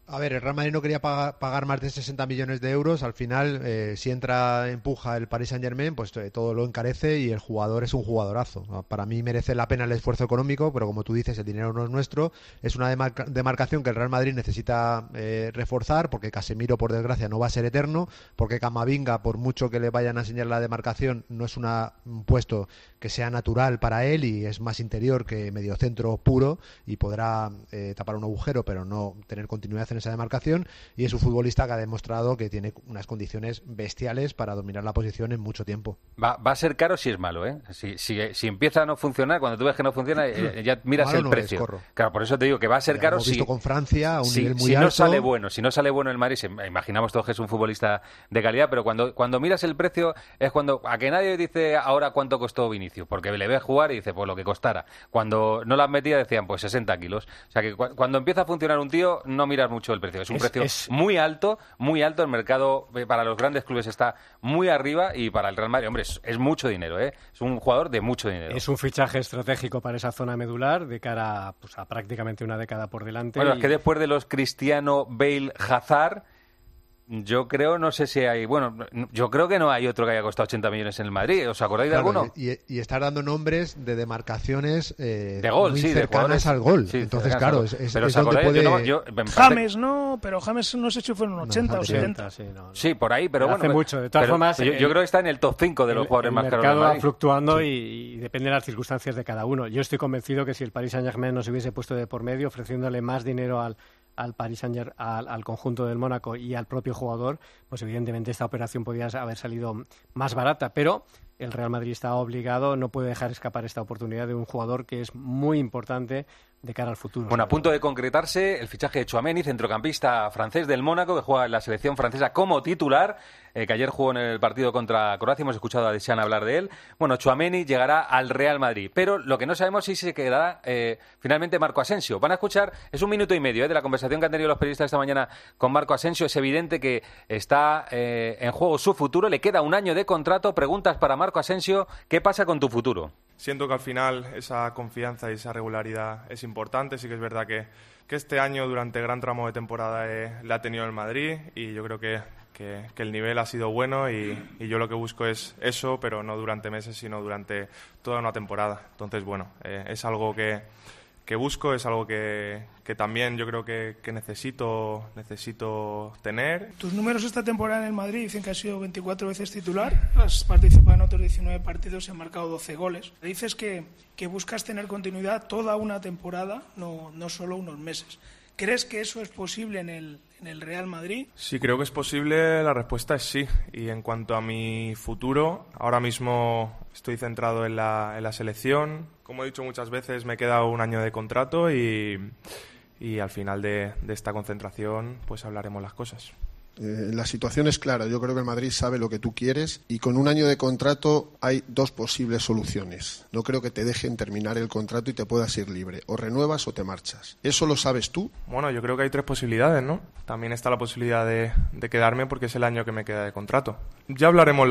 A ver, el Real Madrid no quería pagar más de 60 millones de euros. Al final, si empuja el Paris Saint-Germain, pues todo lo encarece y el jugador es un jugadorazo. Para mí merece la pena el esfuerzo económico, pero como tú dices, el dinero no es nuestro. Es una demarcación que el Real Madrid necesita reforzar, porque Casemiro, por desgracia, no va a ser eterno, porque Camavinga, por mucho que le vayan a enseñar la demarcación, no es un puesto que sea natural para él y es más interior que mediocentro puro y podrá tapar un agujero, pero no tener continuidad en esa demarcación, y es un futbolista que ha demostrado que tiene unas condiciones bestiales para dominar la posición en mucho tiempo. Va a ser caro si es malo, ¿eh? Si empieza a no funcionar, cuando tú ves que no funciona, ya miras malo el precio. Claro, por eso te digo que va a ser caro hemos visto con Francia a un nivel muy alto. Si no sale bueno el Madrid, imaginamos todos que es un futbolista de calidad, pero cuando miras el precio es cuando a que nadie dice ahora cuánto costó Vinicius, porque le ves jugar y dice pues lo que costara. Cuando no las metía decían pues 60 kilos. O sea que cuando empieza a funcionar un tío no miras mucho el precio. Es un precio muy alto. El mercado para los grandes clubes está muy arriba y para el Real Madrid, hombre, es mucho dinero, ¿eh? Es un jugador de mucho dinero. Es un fichaje estratégico para esa zona medular de cara a prácticamente una década por delante. Bueno, es que después de los Cristiano, Bale, Hazard, yo creo, no sé si hay... Bueno, yo creo que no hay otro que haya costado 80 millones en el Madrid. ¿Os acordáis de alguno? Y estar dando nombres de demarcaciones de gol, muy cercanas al gol. Sí, entonces, claro, es donde puede... James no, pero James no sé si fueron 80 o 70. Sí, por ahí, pero hace mucho. De todas formas... Yo creo que está en el top 5 de los jugadores más caros del Madrid. El mercado va fluctuando y depende de las circunstancias de cada uno. Yo estoy convencido que si el Paris Saint-Germain no se hubiese puesto de por medio, ofreciéndole más dinero al Paris Saint-Germain, al conjunto del Mónaco y al propio jugador, pues evidentemente esta operación podía haber salido más barata, pero el Real Madrid está obligado, no puede dejar escapar esta oportunidad de un jugador que es muy importante de cara al futuro. Bueno, a punto de concretarse el fichaje de Tchouaméni, centrocampista francés del Mónaco, que juega en la selección francesa como titular, que ayer jugó en el partido contra Croacia, hemos escuchado a Deschamps hablar de él. Bueno, Tchouaméni llegará al Real Madrid, pero lo que no sabemos es si se quedará finalmente Marco Asensio. Van a escuchar, es 1 minuto y medio de la conversación que han tenido los periodistas esta mañana con Marco Asensio. Es evidente que está en juego su futuro, le queda 1 año de contrato. Preguntas para Marco Asensio, ¿qué pasa con tu futuro? Siento que al final esa confianza y esa regularidad es importante. Sí que es verdad que este año, durante gran tramo de temporada, le ha tenido el Madrid y yo creo que el nivel ha sido bueno y yo lo que busco es eso, pero no durante meses, sino durante toda una temporada. Entonces, bueno, es algo que busco, es algo que también yo creo que necesito tener. Tus números esta temporada en el Madrid dicen que has sido 24 veces titular, has participado en otros 19 partidos y has marcado 12 goles. Dices que buscas tener continuidad toda una temporada, no solo unos meses. ¿Crees que eso es posible en el Real Madrid? Sí, creo que es posible, la respuesta es sí. Y en cuanto a mi futuro, ahora mismo estoy centrado en la selección. Como he dicho muchas veces, me queda 1 año de contrato y al final de esta concentración pues hablaremos las cosas. La situación es clara. Yo creo que el Madrid sabe lo que tú quieres y con 1 año de contrato hay 2 posibles soluciones. No creo que te dejen terminar el contrato y te puedas ir libre. O renuevas o te marchas. ¿Eso lo sabes tú? Bueno, yo creo que hay 3 posibilidades, ¿no? También está la posibilidad de quedarme porque es el año que me queda de contrato. Ya hablaremos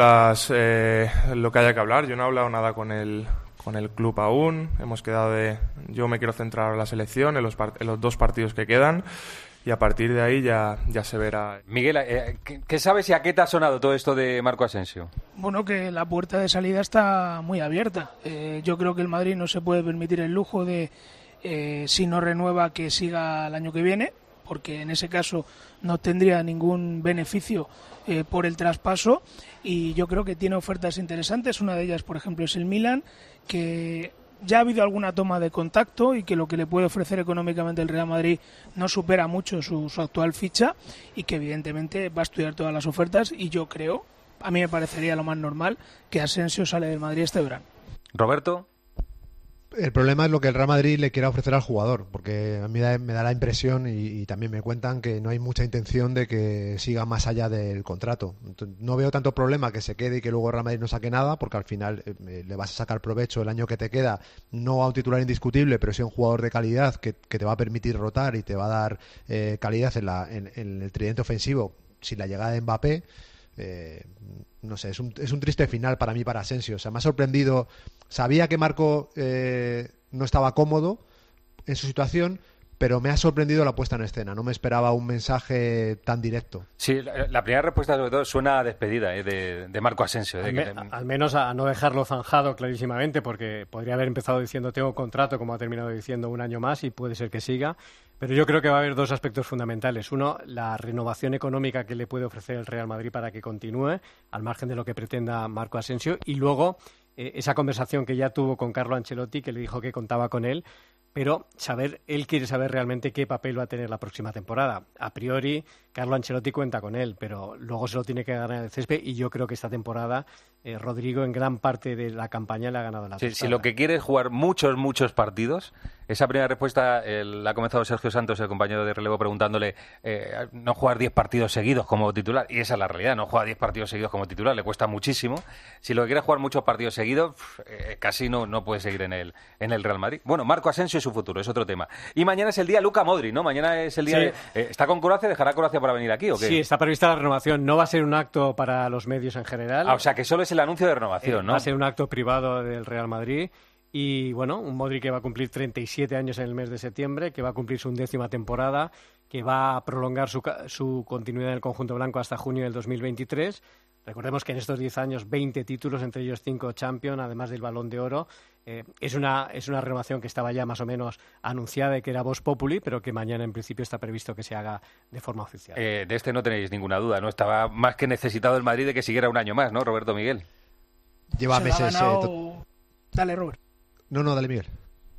lo que haya que hablar. Yo no he hablado nada con el club aún. Hemos quedado yo me quiero centrar en la selección, en los 2 partidos que quedan. Y a partir de ahí ya se verá. Miguel, ¿qué sabes y a qué te ha sonado todo esto de Marco Asensio? Bueno, que la puerta de salida está muy abierta. Yo creo que el Madrid no se puede permitir el lujo de, si no renueva, que siga el año que viene, porque en ese caso no tendría ningún beneficio por el traspaso. Y yo creo que tiene ofertas interesantes. Una de ellas, por ejemplo, es el Milan, que ya ha habido alguna toma de contacto y que lo que le puede ofrecer económicamente el Real Madrid no supera mucho su actual ficha y que evidentemente va a estudiar todas las ofertas y yo creo, a mí me parecería lo más normal, que Asensio sale del Madrid este verano. Roberto. El problema es lo que el Real Madrid le quiera ofrecer al jugador, porque a mí me da la impresión y también me cuentan que no hay mucha intención de que siga más allá del contrato. Entonces, no veo tanto problema que se quede y que luego el Real Madrid no saque nada, porque al final le vas a sacar provecho el año que te queda, no a un titular indiscutible, pero sí a un jugador de calidad que te va a permitir rotar y te va a dar calidad en el tridente ofensivo sin la llegada de Mbappé. No sé, es un triste final para mí, para Asensio. O sea, me ha sorprendido. Sabía que Marco no estaba cómodo en su situación, pero me ha sorprendido la puesta en escena. No me esperaba un mensaje tan directo. Sí, la primera respuesta sobre todo suena a despedida de Marco Asensio. Al menos a no dejarlo zanjado clarísimamente, porque podría haber empezado diciendo tengo contrato, como ha terminado diciendo, un año más, y puede ser que siga. Pero yo creo que va a haber dos aspectos fundamentales. Uno, la renovación económica que le puede ofrecer el Real Madrid para que continúe, al margen de lo que pretenda Marco Asensio. Y luego, esa conversación que ya tuvo con Carlo Ancelotti, que le dijo que contaba con él, pero él quiere saber realmente qué papel va a tener la próxima temporada. A priori, Carlo Ancelotti cuenta con él, pero luego se lo tiene que ganar el césped, y yo creo que esta temporada Rodrigo en gran parte de la campaña le ha ganado la tostada. Si lo que quiere es jugar muchos partidos, esa primera respuesta la ha comenzado Sergio Santos, el compañero de relevo, preguntándole no jugar 10 partidos seguidos como titular, y esa es la realidad, no juega 10 partidos seguidos como titular, le cuesta muchísimo. Si lo que quiere es jugar muchos partidos seguidos, casi no puede seguir en el Real Madrid. Bueno, Marco Asensio y su futuro es otro tema. Y mañana es el día Luka Modric, ¿no? Mañana es el día ¿está con Croacia? ¿Dejará Croacia para venir aquí o qué? Sí, está prevista la renovación. No va a ser un acto para los medios en general. O sea, que solo es el anuncio de renovación, ¿no? Va a ser un acto privado del Real Madrid. Y bueno, un Modric que va a cumplir 37 años en el mes de septiembre, que va a cumplir su 11ª temporada, que va a prolongar su continuidad en el conjunto blanco hasta junio del 2023. Recordemos que en estos 10 años 20 títulos, entre ellos 5 Champions, además del Balón de Oro. Es una renovación que estaba ya más o menos anunciada y que era Vox Populi, pero que mañana en principio está previsto que se haga de forma oficial. De este no tenéis ninguna duda, ¿no? Estaba más que necesitado el Madrid de que siguiera un año más, ¿no, Roberto Miguel? Lleva meses... Dale, Robert. No, dale, Miguel.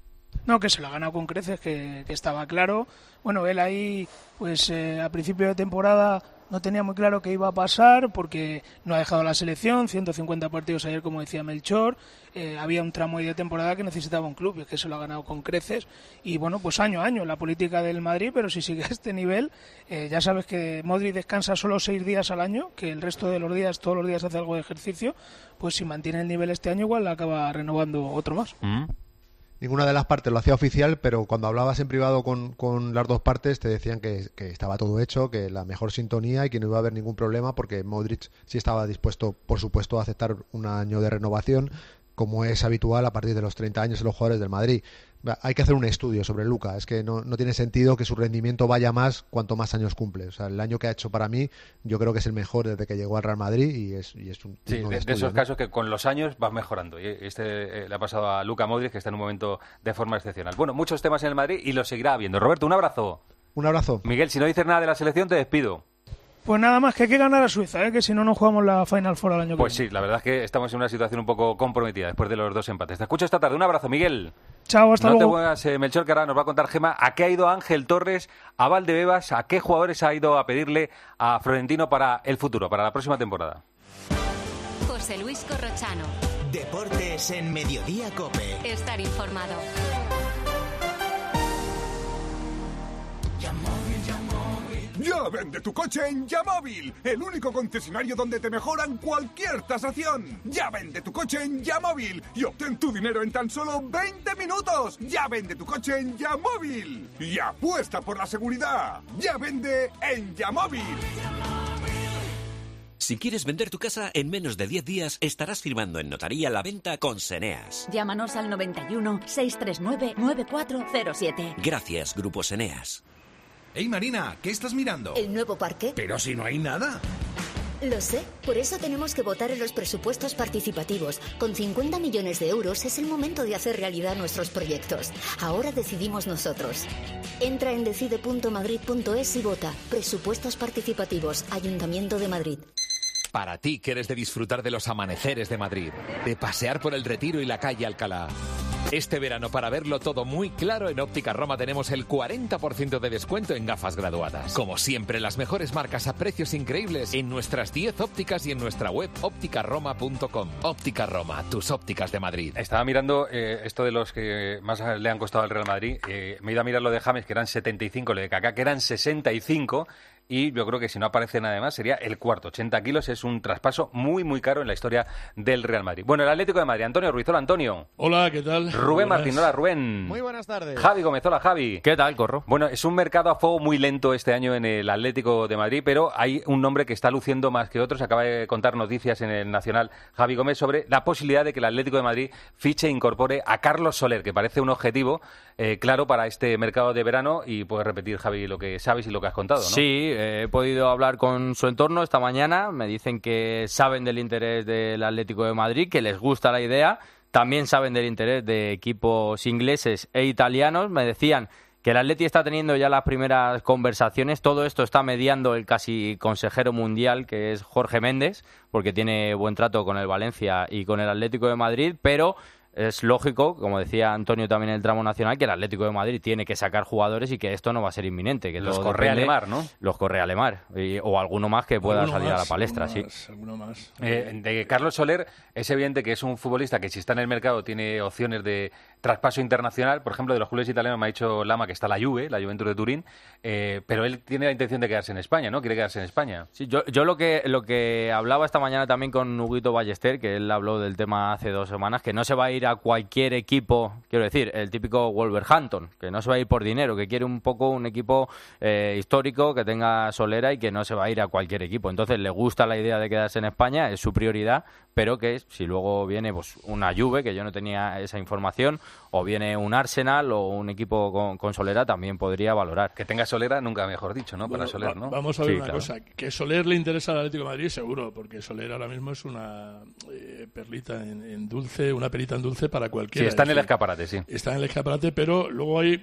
No, que se lo ha ganado con creces, que estaba claro. Bueno, él ahí, pues a principio de temporada no tenía muy claro qué iba a pasar porque no ha dejado la selección, 150 partidos ayer, como decía Melchor. Había un tramo ahí de temporada que necesitaba un club y es que se lo ha ganado con creces. Y bueno, pues año a año la política del Madrid, pero si sigue a este nivel, ya sabes que Modric descansa solo 6 días al año, que el resto de los días, todos los días hace algo de ejercicio. Pues si mantiene el nivel este año, igual acaba renovando otro más. Ninguna de las partes lo hacía oficial, pero cuando hablabas en privado con las dos partes te decían que estaba todo hecho, que la mejor sintonía y que no iba a haber ningún problema porque Modric sí estaba dispuesto, por supuesto, a aceptar un año de renovación, como es habitual a partir de los 30 años en los jugadores del Madrid. Hay que hacer un estudio sobre Luka, es que no tiene sentido que su rendimiento vaya más cuanto más años cumple. O sea, el año que ha hecho para mí, yo creo que es el mejor desde que llegó al Real Madrid y es un sí, de esos casos que con los años vas mejorando. Y le ha pasado a Luka Modric, que está en un momento de forma excepcional. Bueno, muchos temas en el Madrid y lo seguirá habiendo. Roberto, un abrazo. Un abrazo. Miguel, si no dices nada de la selección, te despido. Pues nada más que hay que ganar a Suiza, que si no jugamos la Final Four al año que viene. Pues sí, la verdad es que estamos en una situación un poco comprometida después de los 2 empates. Te escucho esta tarde. Un abrazo, Miguel. Chao, hasta luego. No te muevas, Melchor, que ahora nos va a contar Gema a qué ha ido Ángel Torres, a Valdebebas, a qué jugadores ha ido a pedirle a Florentino para el futuro, para la próxima temporada. José Luis Corrochano. Deportes en Mediodía COPE. Estar informado. Ya vende tu coche en Yamóvil, el único concesionario donde te mejoran cualquier tasación. Ya vende tu coche en Yamóvil y obtén tu dinero en tan solo 20 minutos. Ya vende tu coche en Yamóvil y apuesta por la seguridad. Ya vende en Yamóvil. Si quieres vender tu casa, en menos de 10 días estarás firmando en notaría la venta con Seneas. Llámanos al 91 639 9407. Gracias, Grupo Seneas. Hey Marina, ¿qué estás mirando? ¿El nuevo parque? Pero si no hay nada. Lo sé, por eso tenemos que votar en los presupuestos participativos. Con 50 millones de euros es el momento de hacer realidad nuestros proyectos. Ahora decidimos nosotros. Entra en decide.madrid.es y vota. Presupuestos participativos, Ayuntamiento de Madrid. Para ti que eres de disfrutar de los amaneceres de Madrid, de pasear por el Retiro y la calle Alcalá. Este verano, para verlo todo muy claro, en Óptica Roma tenemos el 40% de descuento en gafas graduadas. Como siempre, las mejores marcas a precios increíbles en nuestras 10 ópticas y en nuestra web ópticaroma.com. Óptica Roma, tus ópticas de Madrid. Estaba mirando esto de los que más le han costado al Real Madrid. Me he ido a mirar lo de James, que eran 75, lo de Kaká, que eran 65... y yo creo que si no aparece nada más sería el cuarto. 80 kilos es un traspaso muy, muy caro en la historia del Real Madrid. Bueno, el Atlético de Madrid, Antonio Ruiz. Hola, Antonio. Hola, ¿qué tal? Rubén Martín. Hola, Rubén. Muy buenas tardes. Javi Gómez. Hola, Javi. ¿Qué tal, Corro? Bueno, es un mercado a fuego muy lento este año en el Atlético de Madrid, pero hay un nombre que está luciendo más que otros. Acaba de contar noticias en el Nacional Javi Gómez sobre la posibilidad de que el Atlético de Madrid fiche e incorpore a Carlos Soler, que parece un objetivo claro para este mercado de verano. Y puedes repetir, Javi, lo que sabes y lo que has contado, ¿no? Sí, he podido hablar con su entorno esta mañana. Me dicen que saben del interés del Atlético de Madrid, que les gusta la idea. También saben del interés de equipos ingleses e italianos. Me decían que el Atleti está teniendo ya las primeras conversaciones. Todo esto está mediando el casi consejero mundial, que es Jorge Méndez, porque tiene buen trato con el Valencia y con el Atlético de Madrid, pero es lógico, como decía Antonio también en el tramo nacional, que el Atlético de Madrid tiene que sacar jugadores y que esto no va a ser inminente. Que los Correa Lemar, ¿no? Los Correa Lemar, o alguno más que pueda salir a la palestra, Alguno más. De Carlos Soler es evidente que es un futbolista que si está en el mercado tiene opciones de traspaso internacional. Por ejemplo, de los clubes italianos me ha dicho Lama que está la Juve, la Juventus de Turín, pero él tiene la intención de quedarse en España, ¿no? Quiere quedarse en España. Sí, yo lo que hablaba esta mañana también con Huguito Ballester, que él habló del tema hace 2 semanas, que no se va a ir a cualquier equipo, quiero decir, el típico Wolverhampton, que no se va a ir por dinero, que quiere un poco un equipo histórico, que tenga solera y que no se va a ir a cualquier equipo. Entonces le gusta la idea de quedarse en España, es su prioridad, pero que si luego viene pues una Juve, que yo no tenía esa información, o viene un Arsenal o un equipo con solera, también podría valorar. Que tenga solera, nunca mejor dicho, ¿no? Bueno, para Soler, ¿no? Vamos a ver una cosa, que Soler le interesa al Atlético de Madrid seguro, porque Soler ahora mismo es una perlita en dulce, una perita en dulce para cualquiera. Sí, está en el escaparate, sí. Está en el escaparate, pero luego hay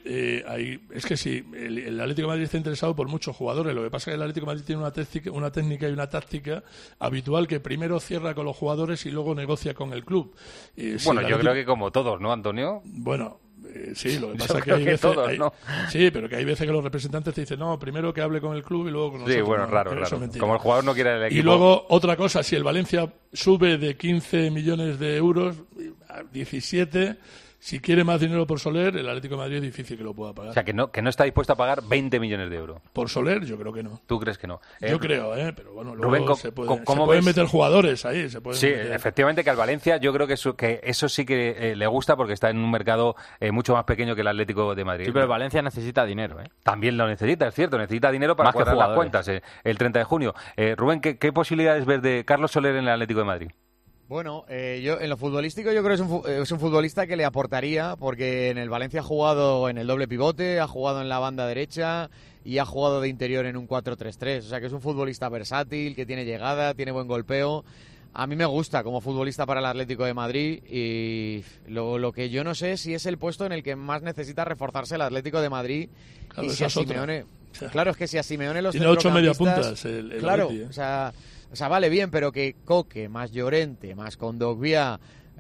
es que sí, el Atlético de Madrid está interesado por muchos jugadores. Lo que pasa es que el Atlético de Madrid tiene una técnica y una táctica habitual que primero cierra con los jugadores y luego negocia con el club. Bueno, yo creo que como todos, ¿no, Antonio? Bueno, sí, lo que pasa es que hay veces, todos, ¿no? Sí, pero que hay veces que los representantes te dicen, no, primero que hable con el club y luego con nosotros. Sí, bueno, no, raro. Como el jugador no quiere el equipo. Y luego, otra cosa, si el Valencia sube de 15 millones de euros a 17... Si quiere más dinero por Soler, el Atlético de Madrid es difícil que lo pueda pagar. O sea, que no está dispuesto a pagar 20 millones de euros. ¿Por Soler? Yo creo que no. ¿Tú crees que no? Yo creo, pero bueno, luego Rubén, se pueden meter jugadores ahí. Sí, efectivamente que al Valencia yo creo que eso sí que le gusta porque está en un mercado mucho más pequeño que el Atlético de Madrid. Sí, pero el Valencia necesita dinero, ¿eh? También lo necesita, es cierto, necesita dinero para cuadrar las cuentas el 30 de junio. Rubén, ¿qué posibilidades ves de Carlos Soler en el Atlético de Madrid? Bueno, yo en lo futbolístico yo creo que es un futbolista que le aportaría, porque en el Valencia ha jugado en el doble pivote, ha jugado en la banda derecha y ha jugado de interior en un 4-3-3. O sea que es un futbolista versátil, que tiene llegada, tiene buen golpeo. A mí me gusta como futbolista para el Atlético de Madrid y lo que yo no sé si es el puesto en el que más necesita reforzarse el Atlético de Madrid. Claro, y si a Simeone... Claro, es que si a Simeone los tiene 8 centrocampistas... mediapuntas el claro, Atleti, o sea, vale bien, pero que Coque, más Llorente, más Kondogbia,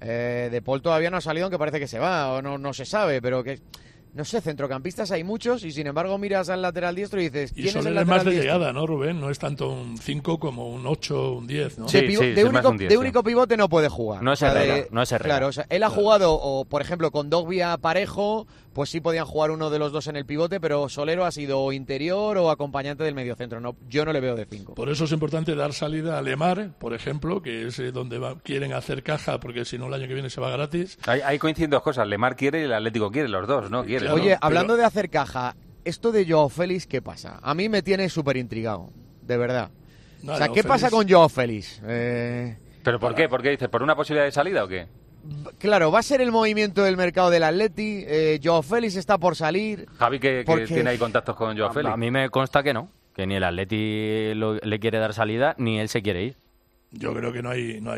De Paul todavía no ha salido, aunque parece que se va, o no se sabe, pero que... No sé, centrocampistas hay muchos y sin embargo miras al lateral diestro y dices, ¿quién es el lateral más de diestro? llegada, ¿no, Rubén? No es tanto un 5 como un 8, un 10, ¿no? De único pivote no puede jugar. No es Herrera, no es Herrera. Claro, o sea, él ha jugado, o por ejemplo, con Kondogbia Parejo, pues sí podían jugar uno de los dos en el pivote, pero Solero ha sido o interior o acompañante del mediocentro. No, yo no le veo de 5. Por eso es importante dar salida a Lemar, por ejemplo, que es donde quieren hacer caja, porque si no el año que viene se va gratis. Ahí coinciden dos cosas, Lemar quiere y el Atlético quiere, los dos, ¿no? Quiere. Oye, claro, hablando de hacer caja, esto de Joao Félix, ¿qué pasa? A mí me tiene súper intrigado, de verdad. No, o sea, ¿qué pasa con Joao Félix? ¿Pero por qué? ¿Por qué dices? ¿Por una posibilidad de salida o qué? Claro, va a ser el movimiento del mercado del Atleti. Joao Félix está por salir. Javi, que tiene ahí contactos con Joao Félix. A mí me consta que no, que ni el Atleti le quiere dar salida, ni él se quiere ir. Yo creo que no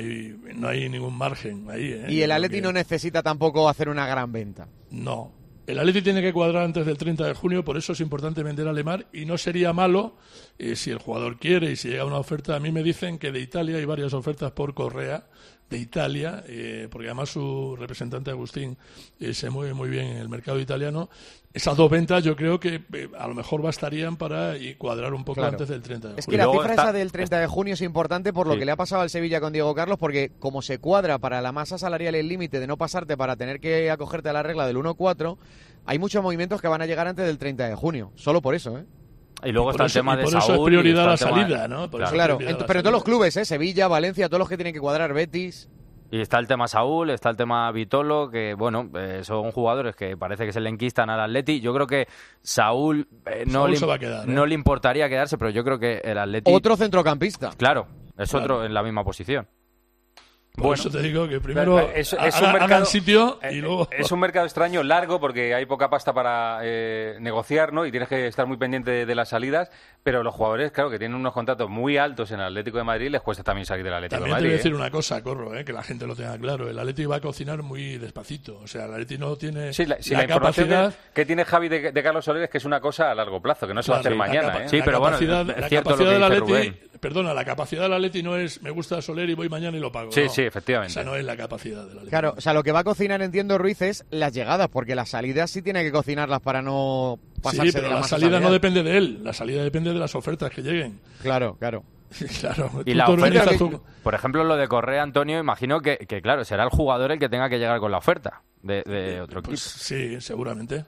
hay ningún margen ahí. Y el Atleti no necesita tampoco hacer una gran venta. No. El Atleti tiene que cuadrar antes del 30 de junio, por eso es importante vender a Lemar, y no sería malo si el jugador quiere y si llega una oferta. A mí me dicen que de Italia hay varias ofertas por Correa, de Italia, porque además su representante Agustín se mueve muy bien en el mercado italiano. Esas dos ventas yo creo que a lo mejor bastarían para cuadrar un poco antes del 30 de junio. Es que la cifra esa del 30 de junio es importante por lo que le ha pasado al Sevilla con Diego Carlos, porque como se cuadra para la masa salarial el límite de no pasarte para tener que acogerte a la regla del 1-4, hay muchos movimientos que van a llegar antes del 30 de junio, solo por eso, ¿eh? Y luego está el tema de por Saúl. eso es prioridad la está el tema salida, ¿no? Por eso Claro, es prioridad la pero salida. todos los clubes, Sevilla, Valencia, todos los que tienen que cuadrar, Betis. Y está el tema Saúl, está el tema Vitolo, que bueno, son jugadores que parece que se le enquistan al Atleti. Yo creo que Saúl, Saúl se va a quedar, no le importaría quedarse, pero yo creo que el Atleti... Otro centrocampista. Claro, es otro en la misma posición. Por eso te digo que primero hagan sitio y luego... Es un mercado extraño, largo, porque hay poca pasta para negociar, ¿no? Y tienes que estar muy pendiente de las salidas, pero los jugadores, claro, que tienen unos contratos muy altos en el Atlético de Madrid, les cuesta también salir del Atlético También de te Madrid. voy a decir una cosa, Corro, que la gente lo tenga claro. El Atlético va a cocinar muy despacito. O sea, el Atlético no tiene la capacidad... que tiene Javi de Carlos Soler es que es una cosa a largo plazo, que no se va a hacer mañana. Sí, pero bueno, la capacidad del Atleti... Perdona, la capacidad del Atleti no es me gusta Soler y voy mañana y lo pago. Sí, no. sí, efectivamente. Esa no es la capacidad del Atleti. Claro, o sea, lo que va a cocinar, entiendo, Ruiz, es las llegadas, porque las salidas sí tiene que cocinarlas para no pasarse Sí, pero de la la masa salida no salarial. depende de él, la salida depende de las ofertas que lleguen. Claro. Claro, Y tú la te oferta, organizas tú. por ejemplo, lo de Correa, Antonio, imagino que, claro, será el jugador el que tenga que llegar con la oferta de otro equipo. Pues sí, seguramente.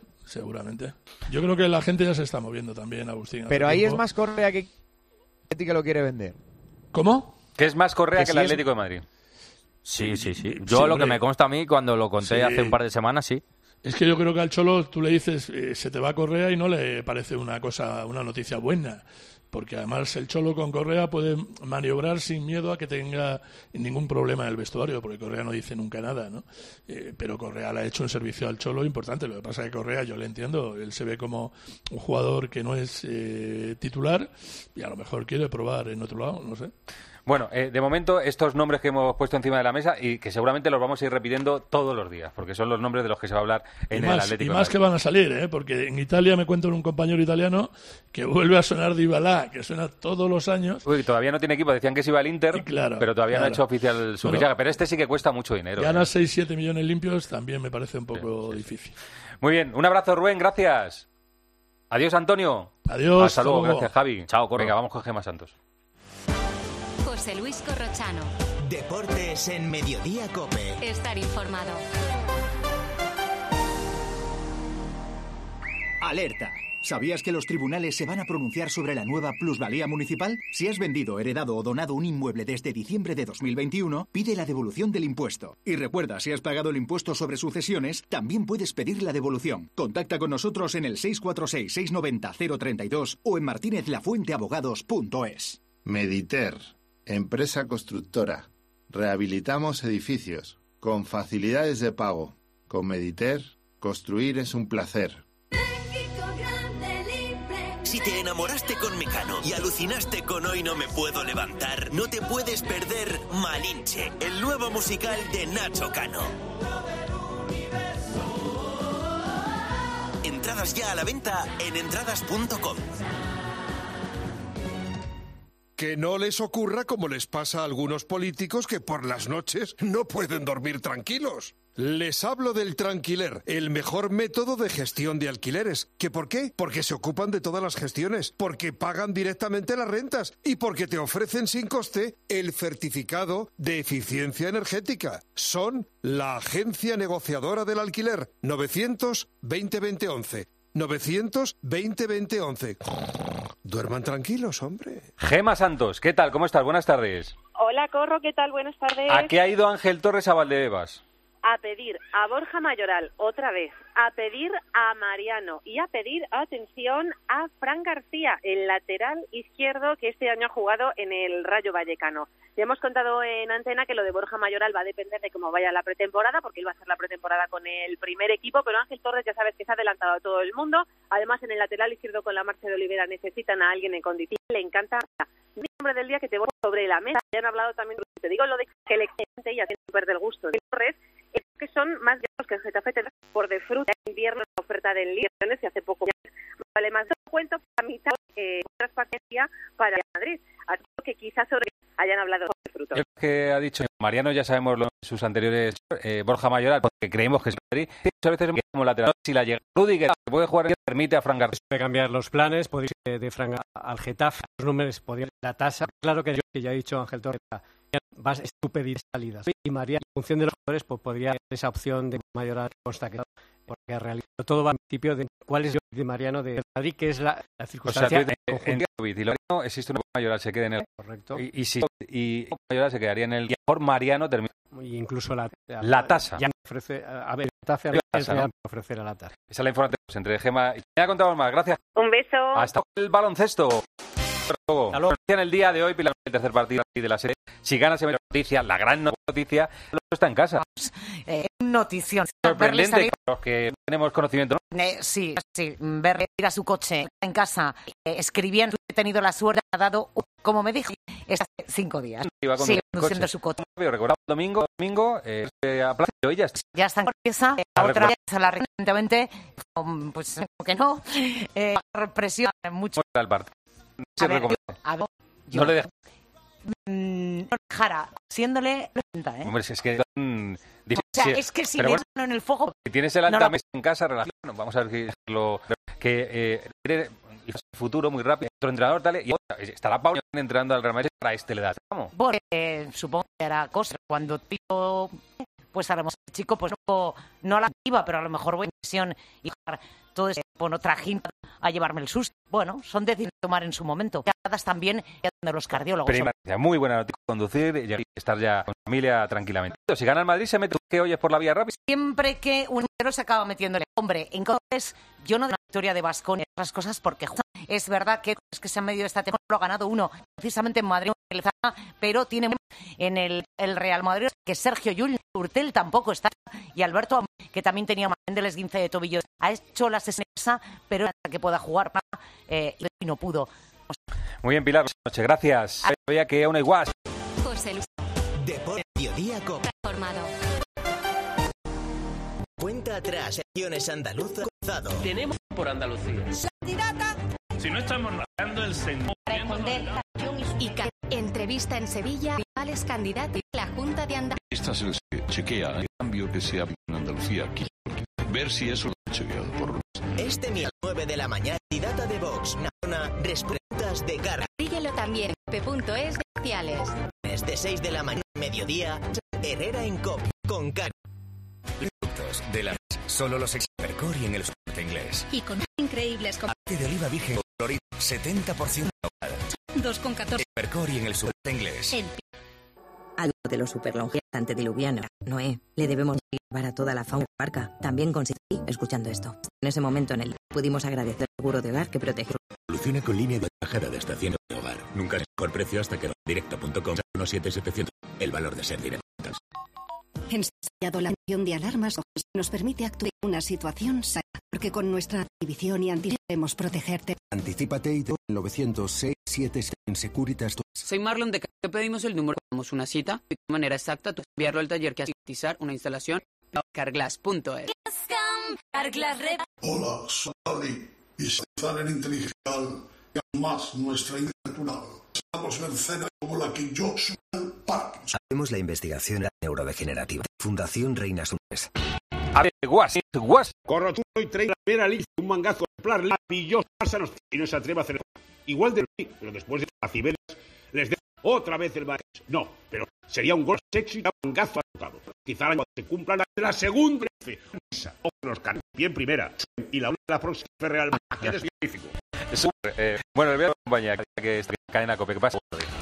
Yo creo que la gente ya se está moviendo también, Agustín. Pero ahí es más Correa que Atlético lo quiere vender. ¿Cómo? Que es más Correa que el sí Atlético de Madrid. Sí. Yo lo que me consta a mí, cuando lo conté hace un par de semanas, sí. Es que yo creo que al Cholo tú le dices se te va Correa y no le parece una noticia buena. Porque además el Cholo con Correa puede maniobrar sin miedo a que tenga ningún problema en el vestuario, porque Correa no dice nunca nada, ¿no? Pero Correa le ha hecho un servicio al Cholo importante. Lo que pasa es que Correa, yo le entiendo, él se ve como un jugador que no es titular y a lo mejor quiere probar en otro lado, no sé. Bueno, de momento estos nombres que hemos puesto encima de la mesa y que seguramente los vamos a ir repitiendo todos los días, porque son los nombres de los que se va a hablar en el Atlético. Y de más Madrid. que van a salir, porque en Italia me cuento un compañero italiano que vuelve a sonar Dybala, que suena todos los años. Uy, todavía no tiene equipo, decían que se iba al Inter, pero todavía no ha hecho oficial su fichaje. Pero este sí que cuesta mucho dinero. Ganar 6-7 millones limpios también me parece un poco difícil. Muy bien, un abrazo, Rubén, gracias. Adiós, Antonio. Adiós. Hasta luego, hasta luego. gracias, Javi. Chao, Corro. Venga, vamos con Gemma Santos. José Luis Corrochano. Deportes en Mediodía COPE. Estar informado. Alerta. ¿Sabías que los tribunales se van a pronunciar sobre la nueva plusvalía municipal? Si has vendido, heredado o donado un inmueble desde diciembre de 2021, pide la devolución del impuesto. Y recuerda, si has pagado el impuesto sobre sucesiones, también puedes pedir la devolución. Contacta con nosotros en el 646-690-032 o en martinezlafuenteabogados.es. Mediter, empresa constructora. Rehabilitamos edificios con facilidades de pago. Con Mediter, construir es un placer. Si te enamoraste con Mecano y alucinaste con Hoy no me puedo levantar, no te puedes perder Malinche, el nuevo musical de Nacho Cano. Entradas ya a la venta en entradas.com. Que no les ocurra como les pasa a algunos políticos que por las noches no pueden dormir tranquilos. Les hablo del Tranquiler, el mejor método de gestión de alquileres. ¿Que por qué? Porque se ocupan de todas las gestiones, porque pagan directamente las rentas y porque te ofrecen sin coste el certificado de eficiencia energética. Son la agencia negociadora del alquiler. 900-20-20-11. 900-20-20-11. Duerman tranquilos, hombre. Gema Santos, ¿qué tal? ¿Cómo estás? Buenas tardes. Hola, Corro, ¿qué tal? Buenas tardes. ¿A qué ha ido Ángel Torres a Valdebebas? A pedir a Borja Mayoral, otra vez, a pedir a Mariano y a pedir, atención, a Fran García, el lateral izquierdo que este año ha jugado en el Rayo Vallecano. Ya hemos contado en antena que lo de Borja Mayoral va a depender de cómo vaya la pretemporada, porque él va a hacer la pretemporada con el primer equipo, pero Ángel Torres ya sabes que se ha adelantado a todo el mundo. Además, en el lateral izquierdo con la marcha de Olivera necesitan a alguien en condiciones. Le encanta mi nombre del día que te voy sobre la mesa. Ya han hablado también, te digo lo de que el excelente y así no perder el gusto de Torres, es que son más llamados que el Getafe te da por de fruta en invierno la oferta del Lyon, y hace poco vale más de un cuento para mitad transparencia para Madrid. Así que quizás sobre hayan hablado de frutos. Yo creo que ha dicho Mariano, ya sabemos lo de sus anteriores, Borja Mayoral, porque creemos que es Madrid. Muchas veces como lateral, si la llega Rudiger, puede jugar, permite a Fran García. Puede cambiar los planes, podría ir de Fran al Getafe, los números, podría ir la tasa. Claro que ya ha dicho Ángel Torres, vas a pedir salidas. Y María, en función de los jugadores, pues podría haber esa opción de Mayoral consta que porque que ha realizado. Todo va al principio de cuál es el de Mariano de Madrid, que es la circunstancia. O sea, en Mayoral existe una Mayoral, se queda en el. Correcto. Y Mayoral se quedaría en el. Y por Mariano termina. Y incluso la tasa. Ya ofrece, a ver, la tasa es real, ¿no? Ofrecer a la tasa. Esa es la información entre Gema y ya contamos más. Gracias. Un beso. Hasta el baloncesto. En el día de hoy, Pilar, el tercer partido de la serie. Si gana, se ve noticia, la gran noticia, está en casa. Notición. Sorprendente, los que tenemos conocimiento, ¿no? Sí, verle ir a su coche en casa, escribiendo. He tenido la suerte, ha dado, como me dijo, hace 5 días. Sí, conduciendo su coche. Recordamos domingo, a Plaza de Hoy ya está en pieza. Otra vez la recientemente, pues que no, represión mucho. Al partido. No le deja. No dejara, siéndole Hombre, es que o sea, es que si le bueno, en el fuego. Si tienes el altamesa en casa, relación, vamos a ver que el futuro muy rápido, otro entrenador tal, y estará Pablo entrando al Real Madrid para le da. Porque supongo que hará cosas cuando tipo, pues a lo mejor el chico pues no a la activa, pero a lo mejor voy a misión y todo ese trajín a llevarme el susto. Bueno, son decisiones que tomar en su momento. También de los cardiólogos. Muy buena noticia, conducir y estar ya con la familia tranquilamente. Si gana el Madrid, se mete que hoy es por la vía rápida. Siempre que un entero se acaba metiéndole. Hombre, entonces yo no doy una victoria de Baskonia y otras cosas porque es verdad que es que se han medido esta temporada, lo ha ganado uno, precisamente en Madrid, pero tiene en el Real Madrid que Sergio Llull, Urtel tampoco está, y Alberto, que también tenía más del esguince de tobillos, ha hecho la sesión, pero hasta que pueda jugar y no pudo. Muy bien, Pilar, buenas noches, gracias. Veía que una igual. José Luis. Deportes Mediodía Cope. Formado. Cuenta atrás, secciones andaluza cruzado. Tenemos por Andalucía. Si no estamos narrando el centro. Y entrevista en Sevilla, principales candidatos a la Junta de Andalucía. Esta se chequea el cambio que se ha en Andalucía aquí. Ver si eso lo ha chequeado por Este miércoles 9 de la mañana, candidata de Vox, respuestas de cara. Síguelo también, p.es de sociales. Desde 6 de la mañana, mediodía, Herrera en COP, con Cari. Productos de la solo los Hipercor y en el Corte Inglés. Y con increíbles aceite de oliva virgen colorido 70% 2,14 Hipercor y en el Corte Inglés. Algo de los superlongeas antediluvianos. Noé, le debemos llevar a toda la fauna barca. También conseguí, escuchando esto. En ese momento en el pudimos agradecer el seguro de hogar que protegió. Soluciona con línea de bajada de estaciones de hogar. Nunca es mejor precio hasta que directo.com 17700. El valor de ser directo. Ensayado la acción de alarmas nos permite actuar en una situación sana, porque con nuestra activación y anticipemos protegerte. Anticípate y 906-77 en Securitas. Soy Marlon de Te pedimos el número, damos una cita y de manera exacta tú enviarlo al taller que asistizar una instalación carglass.es. Hola, soy Ali y estar en inteligencial y además nuestra natural. Estamos mercedes como la que yo soy el Parkinson. Hacemos la investigación neurodegenerativa. Fundación Reina Sunes. A ver, guas. Corro tú y trae la primera lista, un mangazo ejemplar, la pilló, pársanos y no se atreve a hacer igual de mí, pero después de las cibeles les dejo otra vez el baile. No, pero sería un gol sexy y un mangazo anotado. Quizá cuando se cumpla la segunda misa, o los canos bien primera y la una de la próxima Real Madrid. ¡Qué descientífico! Bueno, le voy a acompañar que esta cadena COPE. ¿Qué pasa?